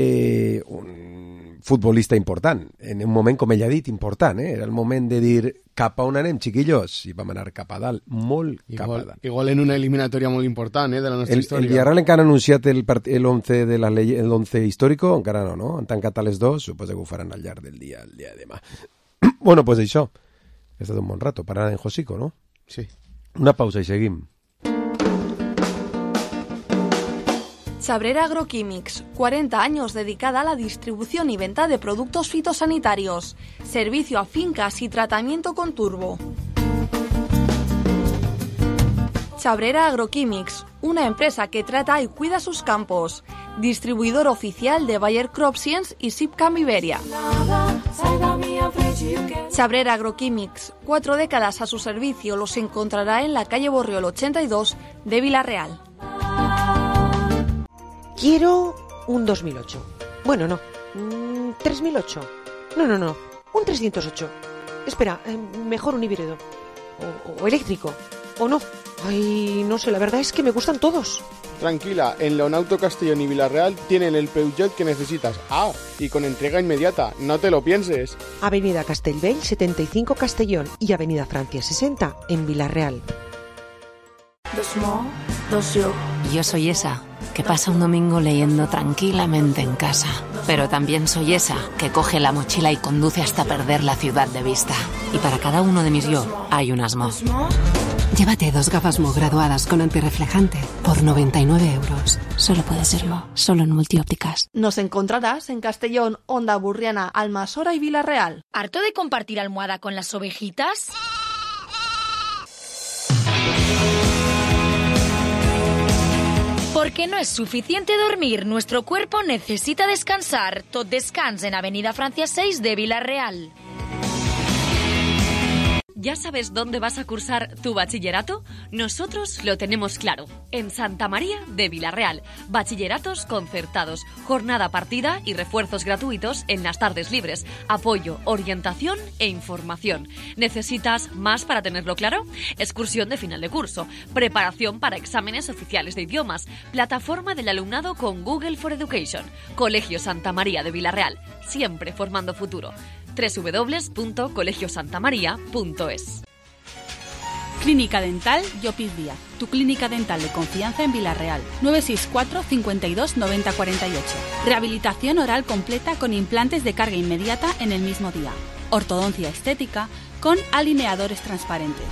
un futbolista important, en un moment, com ell ha dit, important, era el moment de dir cap a on anem, chiquillos, i vam anar cap a dalt, molt cap a dalt. Igual en una eliminatòria molt important, de la nostra història. El Villarreal encara ha anunciat el 11 el 11 històrico, encara no? Han tancat a les 2, suposo que ho faran al llarg del dia, el dia de demà. Bueno, pues això, ha estat un bon rato, parar en Josico, ¿no? Sí. Una pausa i seguim. Chabrera Agroquímics, 40 años dedicada a la distribución y venta de productos fitosanitarios, servicio a fincas y tratamiento con turbo. Chabrera Agroquímics, una empresa que trata y cuida sus campos, distribuidor oficial de Bayer CropScience y Sipcam Iberia. Chabrera Agroquímics, 4 décadas a su servicio, los encontrará en la calle Borriol 82 de Villarreal. Quiero un 2008. Bueno, no. 3008. No. Un 308. Espera, mejor un híbrido. O eléctrico. O no. Ay, no sé, la verdad es que me gustan todos. Tranquila, en Leonauto Castellón y Villarreal tienen el Peugeot que necesitas. Y con entrega inmediata, no te lo pienses. Avenida Castellbell 75 Castellón y Avenida Francia 60 en Villarreal. Yo soy esa que pasa un domingo leyendo tranquilamente en casa. Pero también soy esa que coge la mochila y conduce hasta perder la ciudad de vista. Y para cada uno de mis yo hay un Asmo. Llévate 2 gafas Mo graduadas con antirreflejante por 99 euros. Solo puede ser Mo, solo en Multiópticas. Nos encontrarás en Castellón, Onda Burriana, Almasora y Villarreal. ¿Harto de compartir almohada con las ovejitas? Porque no es suficiente dormir, nuestro cuerpo necesita descansar. Tot Descans en Avenida Francia 6 de Villarreal. ¿Ya sabes dónde vas a cursar tu bachillerato? Nosotros lo tenemos claro. En Santa María de Villarreal. Bachilleratos concertados, jornada partida y refuerzos gratuitos en las tardes libres. Apoyo, orientación e información. ¿Necesitas más para tenerlo claro? Excursión de final de curso. Preparación para exámenes oficiales de idiomas. Plataforma del alumnado con Google for Education. Colegio Santa María de Villarreal. Siempre formando futuro. www.colegiosantamaria.es. Clínica Dental Llopis Díaz, tu clínica dental de confianza en Villarreal. 964 52 90 48. Rehabilitación oral completa con implantes de carga inmediata en el mismo día. Ortodoncia estética con alineadores transparentes.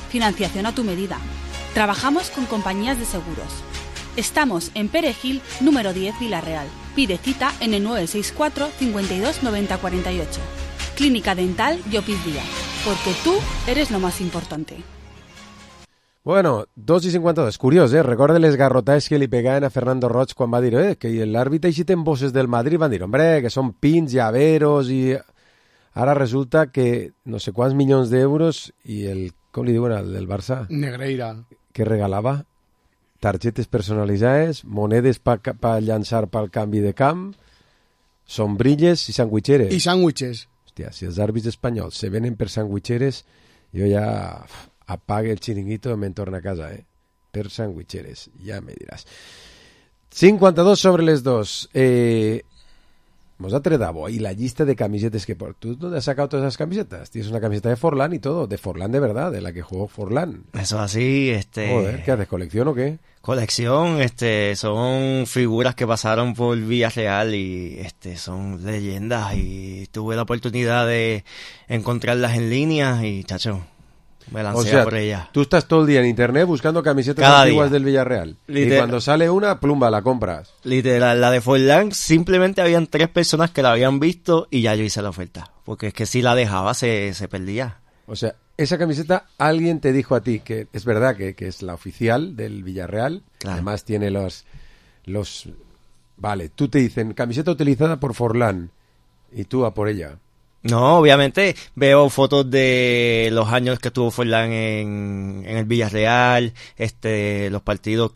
financiación a tu medida. Trabajamos con compañías de seguros. Estamos en Perejil, número 10, Villarreal. Pide cita en el 964 52 90 48. Clínica Dental Llopis Díaz, porque tú eres lo más importante. Bueno, 2:52. Curiós, Recorda les garrotades que li pegaven a Fernando Roig quan va dir que l'àrbitre així ten bosses del Madrid, van dir, hombre, que són pins, llaveros, i ara resulta que no sé quants milions d'euros i el, com li diuen, el del Barça? Negreira. Que regalava targetes personalitzades, monedes per llançar pel canvi de camp, sombrilles i sandwicheres. I sàndwiches. Hòstia, si els àrbits espanyols se venen per sandwicheres, jo ja apague el chiringuito i me'n torno a casa, per sandwicheres, ja me diràs. 52 sobre les 2. Mos ha tret avui la llista de camisetes que porto. ¿Tú dónde has sacado todas esas camisetas? Tienes una camiseta de Forlán y todo, de Forlán de verdad, de la que jugó Forlán. Eso así, Joder, ¿qué haces? ¿Colección o qué? Colección, son figuras que pasaron por Villarreal y son leyendas, y tuve la oportunidad de encontrarlas en línea y, chacho, me lancé por ellas. Tú estás todo el día en internet buscando camisetas cada antiguas día del Villarreal. Literal. Y cuando sale una, plumba, la compras. Literal, la de Forlán, simplemente habían 3 personas que la habían visto y ya yo hice la oferta. Porque es que si la dejaba se perdía. O sea, esa camiseta, alguien te dijo a ti que es verdad que es la oficial del Villarreal. Claro. Además tiene los... Vale, tú te dicen, camiseta utilizada por Forlán. Y tú a por ella. No, obviamente veo fotos de los años que estuvo Forlán en el Villarreal, los partidos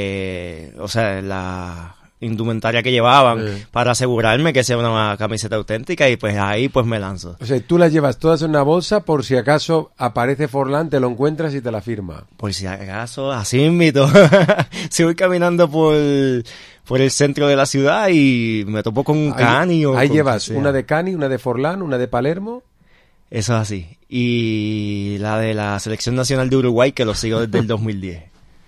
la indumentaria que llevaban, para asegurarme que sea una camiseta auténtica, y pues ahí pues me lanzo. O sea, tú las llevas todas en una bolsa por si acaso aparece Forlán, te lo encuentras y te la firma. Por si acaso, así invito. Si voy caminando por el centro de la ciudad y me topo con un Cani o... Ahí llevas una de Cani, una de Forlán, una de Palermo. Eso es así. Y la de la Selección Nacional de Uruguay, que lo sigo desde el 2010.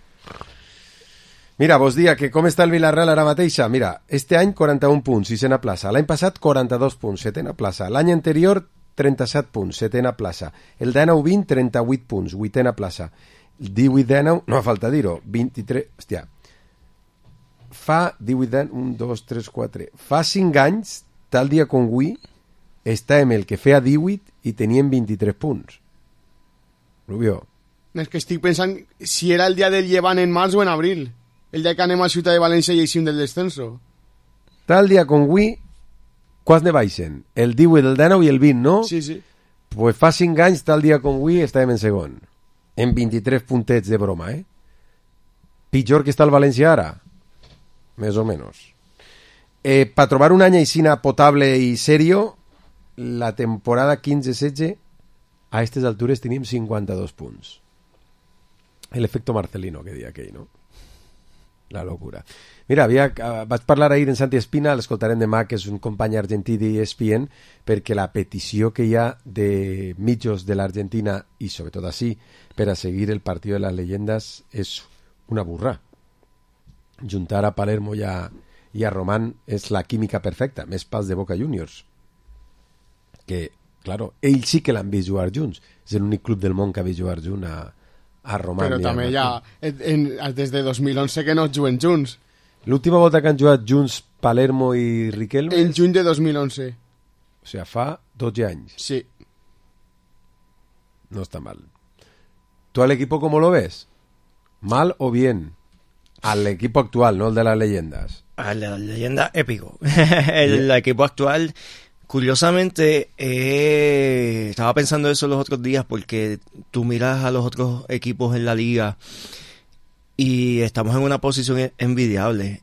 Mira, vos dia que com està el Villarreal ara mateixa. Mira, este any 41 punts, sisena plaça. L'any passat 42 punts, setena plaça. L'any anterior 37 punts, setena plaça. El 19-20, 38 punts, vuitena plaça. El 18-19, no fa falta dir-ho, 23... Hòstia, fa 18 1, 2, 3, 4... Fa 5 anys, tal dia com avui, estàvem el que feia 18 i teníem 23 punts. Rubio. És que estic pensant si era el dia del Llevant en març o en abril. El dia que anem a Ciutat de València i eixim del descenso. Tal dia com avui, quants ne baixen? El 18, el 19 i el 20, no? Sí, sí. Pues fa 5 anys, tal dia com avui, estàvem en segon. En 23 puntets de broma, Pitjor que està el València ara? Més o menys. Per trobar un any aixina potable i serio, la temporada 15-16, a aquestes altures tenim 52 punts. El efecto Marcelino, que deia aquell, no? La locura. Mira, vaig parlar ahir en Santi Espina, l'escoltarem demà, que és un company argentí d'ESPN, perquè la petició que hi ha de mitjos de l'Argentina, i sobretot així, per a seguir el Partido de las Leyendas, és una burra. Juntar a Palermo i a Román és la química perfecta, més pals de Boca Juniors. Que, claro, ells sí que l'han vist jugar junts. És l'únic club del món que ha vist jugar junt a Román. Però també ja, des de 2011 que no juguen junts. L'última volta que han jugat junts Palermo i Riquelme... En juny de 2011. O sea, fa 12 anys. Sí. No está mal. ¿Tú al equipo cómo lo ves? ¿Mal o bien? Al equipo actual, no el de las leyendas. Al de las leyendas, épico. El equipo actual... Curiosamente, estaba pensando eso los otros días, porque tú miras a los otros equipos en la liga y estamos en una posición envidiable.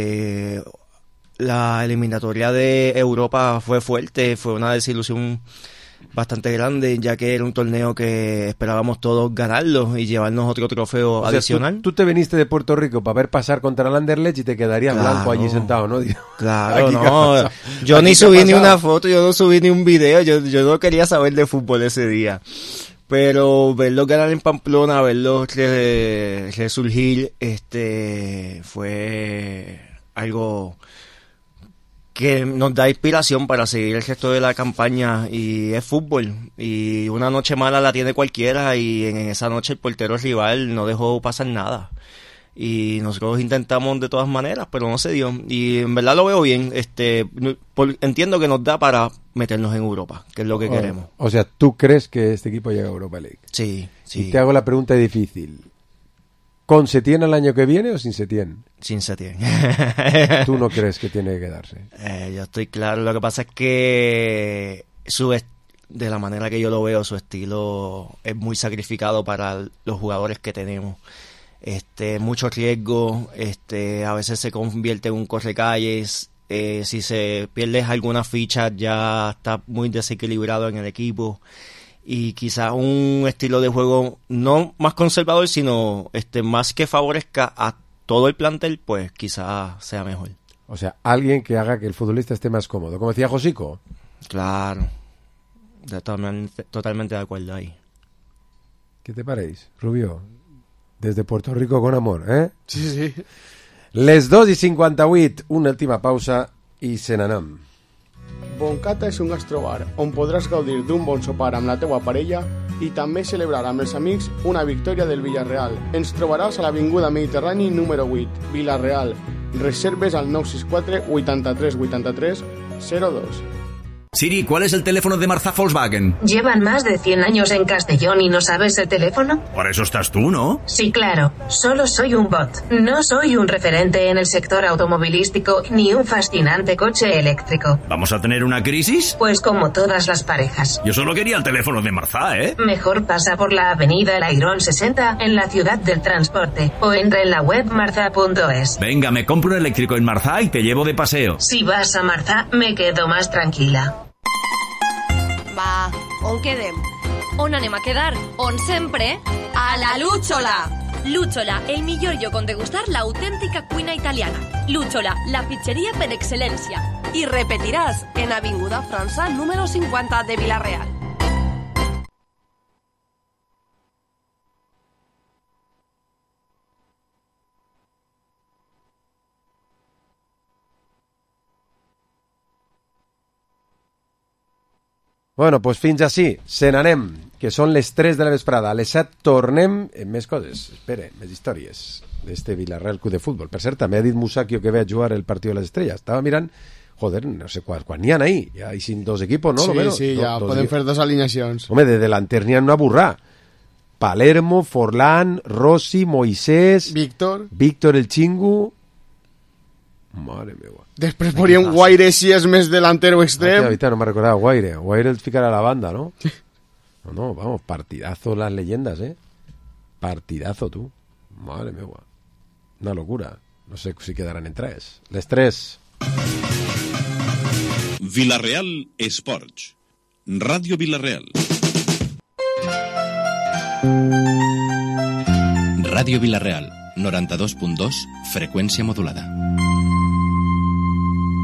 La eliminatoria de Europa fue fuerte, fue una desilusión bastante grande, ya que era un torneo que esperábamos todos ganarlo y llevarnos otro trofeo adicional. Tú te viniste de Puerto Rico para ver pasar contra el Anderlecht y te quedarías blanco allí sentado, ¿no? Claro, no. Yo ni subí ni una foto, yo no subí ni un video, yo no quería saber de fútbol ese día. Pero verlos ganar en Pamplona, verlos resurgir, fue algo que nos da inspiración para seguir el resto de la campaña, y es fútbol, y una noche mala la tiene cualquiera, y en esa noche el portero rival no dejó pasar nada, y nosotros intentamos de todas maneras, pero no se dio, y en verdad lo veo bien. Entiendo que nos da para meternos en Europa, que es lo que queremos. O sea, ¿tú crees que este equipo llega a Europa League? Sí. Y te hago la pregunta difícil. ¿Con Setién el año que viene o sin Setién? Sin Setién. ¿Tú no crees que tiene que quedarse? Yo estoy claro. Lo que pasa es que de la manera que yo lo veo, su estilo es muy sacrificado para los jugadores que tenemos. Mucho riesgo, a veces se convierte en un correcalles. Si se pierde alguna ficha, ya está muy desequilibrado en el equipo. Y quizás un estilo de juego no más conservador, sino más que favorezca a todo el plantel, pues quizás sea mejor. O sea, alguien que haga que el futbolista esté más cómodo, como decía Josico. Claro, totalmente de acuerdo ahí. ¿Qué te parece, Rubio? Desde Puerto Rico con amor, ¿eh? Sí. Les 2:58, una última pausa i se n'anem. Boncata és un gastrobar on podràs gaudir d'un bon sopar amb la teua parella i també celebrar amb els amics una victòria del Villarreal. Ens trobaràs a l'Avinguda Mediterrani número 8, Villarreal. Reserves al 964 83 83 02. Siri, ¿cuál es el teléfono de Marzá Volkswagen? ¿Llevan más de 100 años en Castellón y no sabes el teléfono? Por eso estás tú, ¿no? Sí, claro. Solo soy un bot. No soy un referente en el sector automovilístico ni un fascinante coche eléctrico. ¿Vamos a tener una crisis? Pues como todas las parejas. Yo solo quería el teléfono de Marzá, ¿eh? Mejor pasa por la avenida El Airón 60 en la ciudad del transporte o entra en la web marza.es. Venga, me compro un eléctrico en Marzá y te llevo de paseo. Si vas a Marzá, me quedo más tranquila. Va, on quedem? On anem a quedar? On sempre? A la Lúchola! Lúchola, el millor lloc on degustar l'autèntica cuina italiana. Lúchola, la pizzeria per excel·lència. I repetiràs en Avinguda França número 50 de Vila-real. Bueno, pues fins així, se n'anem, que són les 3 de la vesprada. A les 7 tornem amb més coses. Espera, més històries d'este Villarreal Club de Futbol. Per cert, també ha dit Musacchio que ve a jugar el Partido de les Estrellas. Estava mirant, joder, no sé quan n'hi ha ahí. Ja hi sin dos equipos, ¿no? Sí, ja poden fer dos alineacions. Home, de delanter n'hi ha una burrà. Palermo, Forlán, Rossi, Moisés... Víctor el Chingu... Mare meva. Després podríem Guaire si és més delantero extrem. Ahorita no me recordaba Guaire. Guaire el ficará a la banda, ¿no? No, vamos, partidazo las leyendas, ¿eh? Partidazo, tú. Madre mía. Una locura. No sé si quedarán en 3. Les 3. Villarreal Esports. Ràdio Villarreal. Ràdio Villarreal. 92.2, freqüència modulada.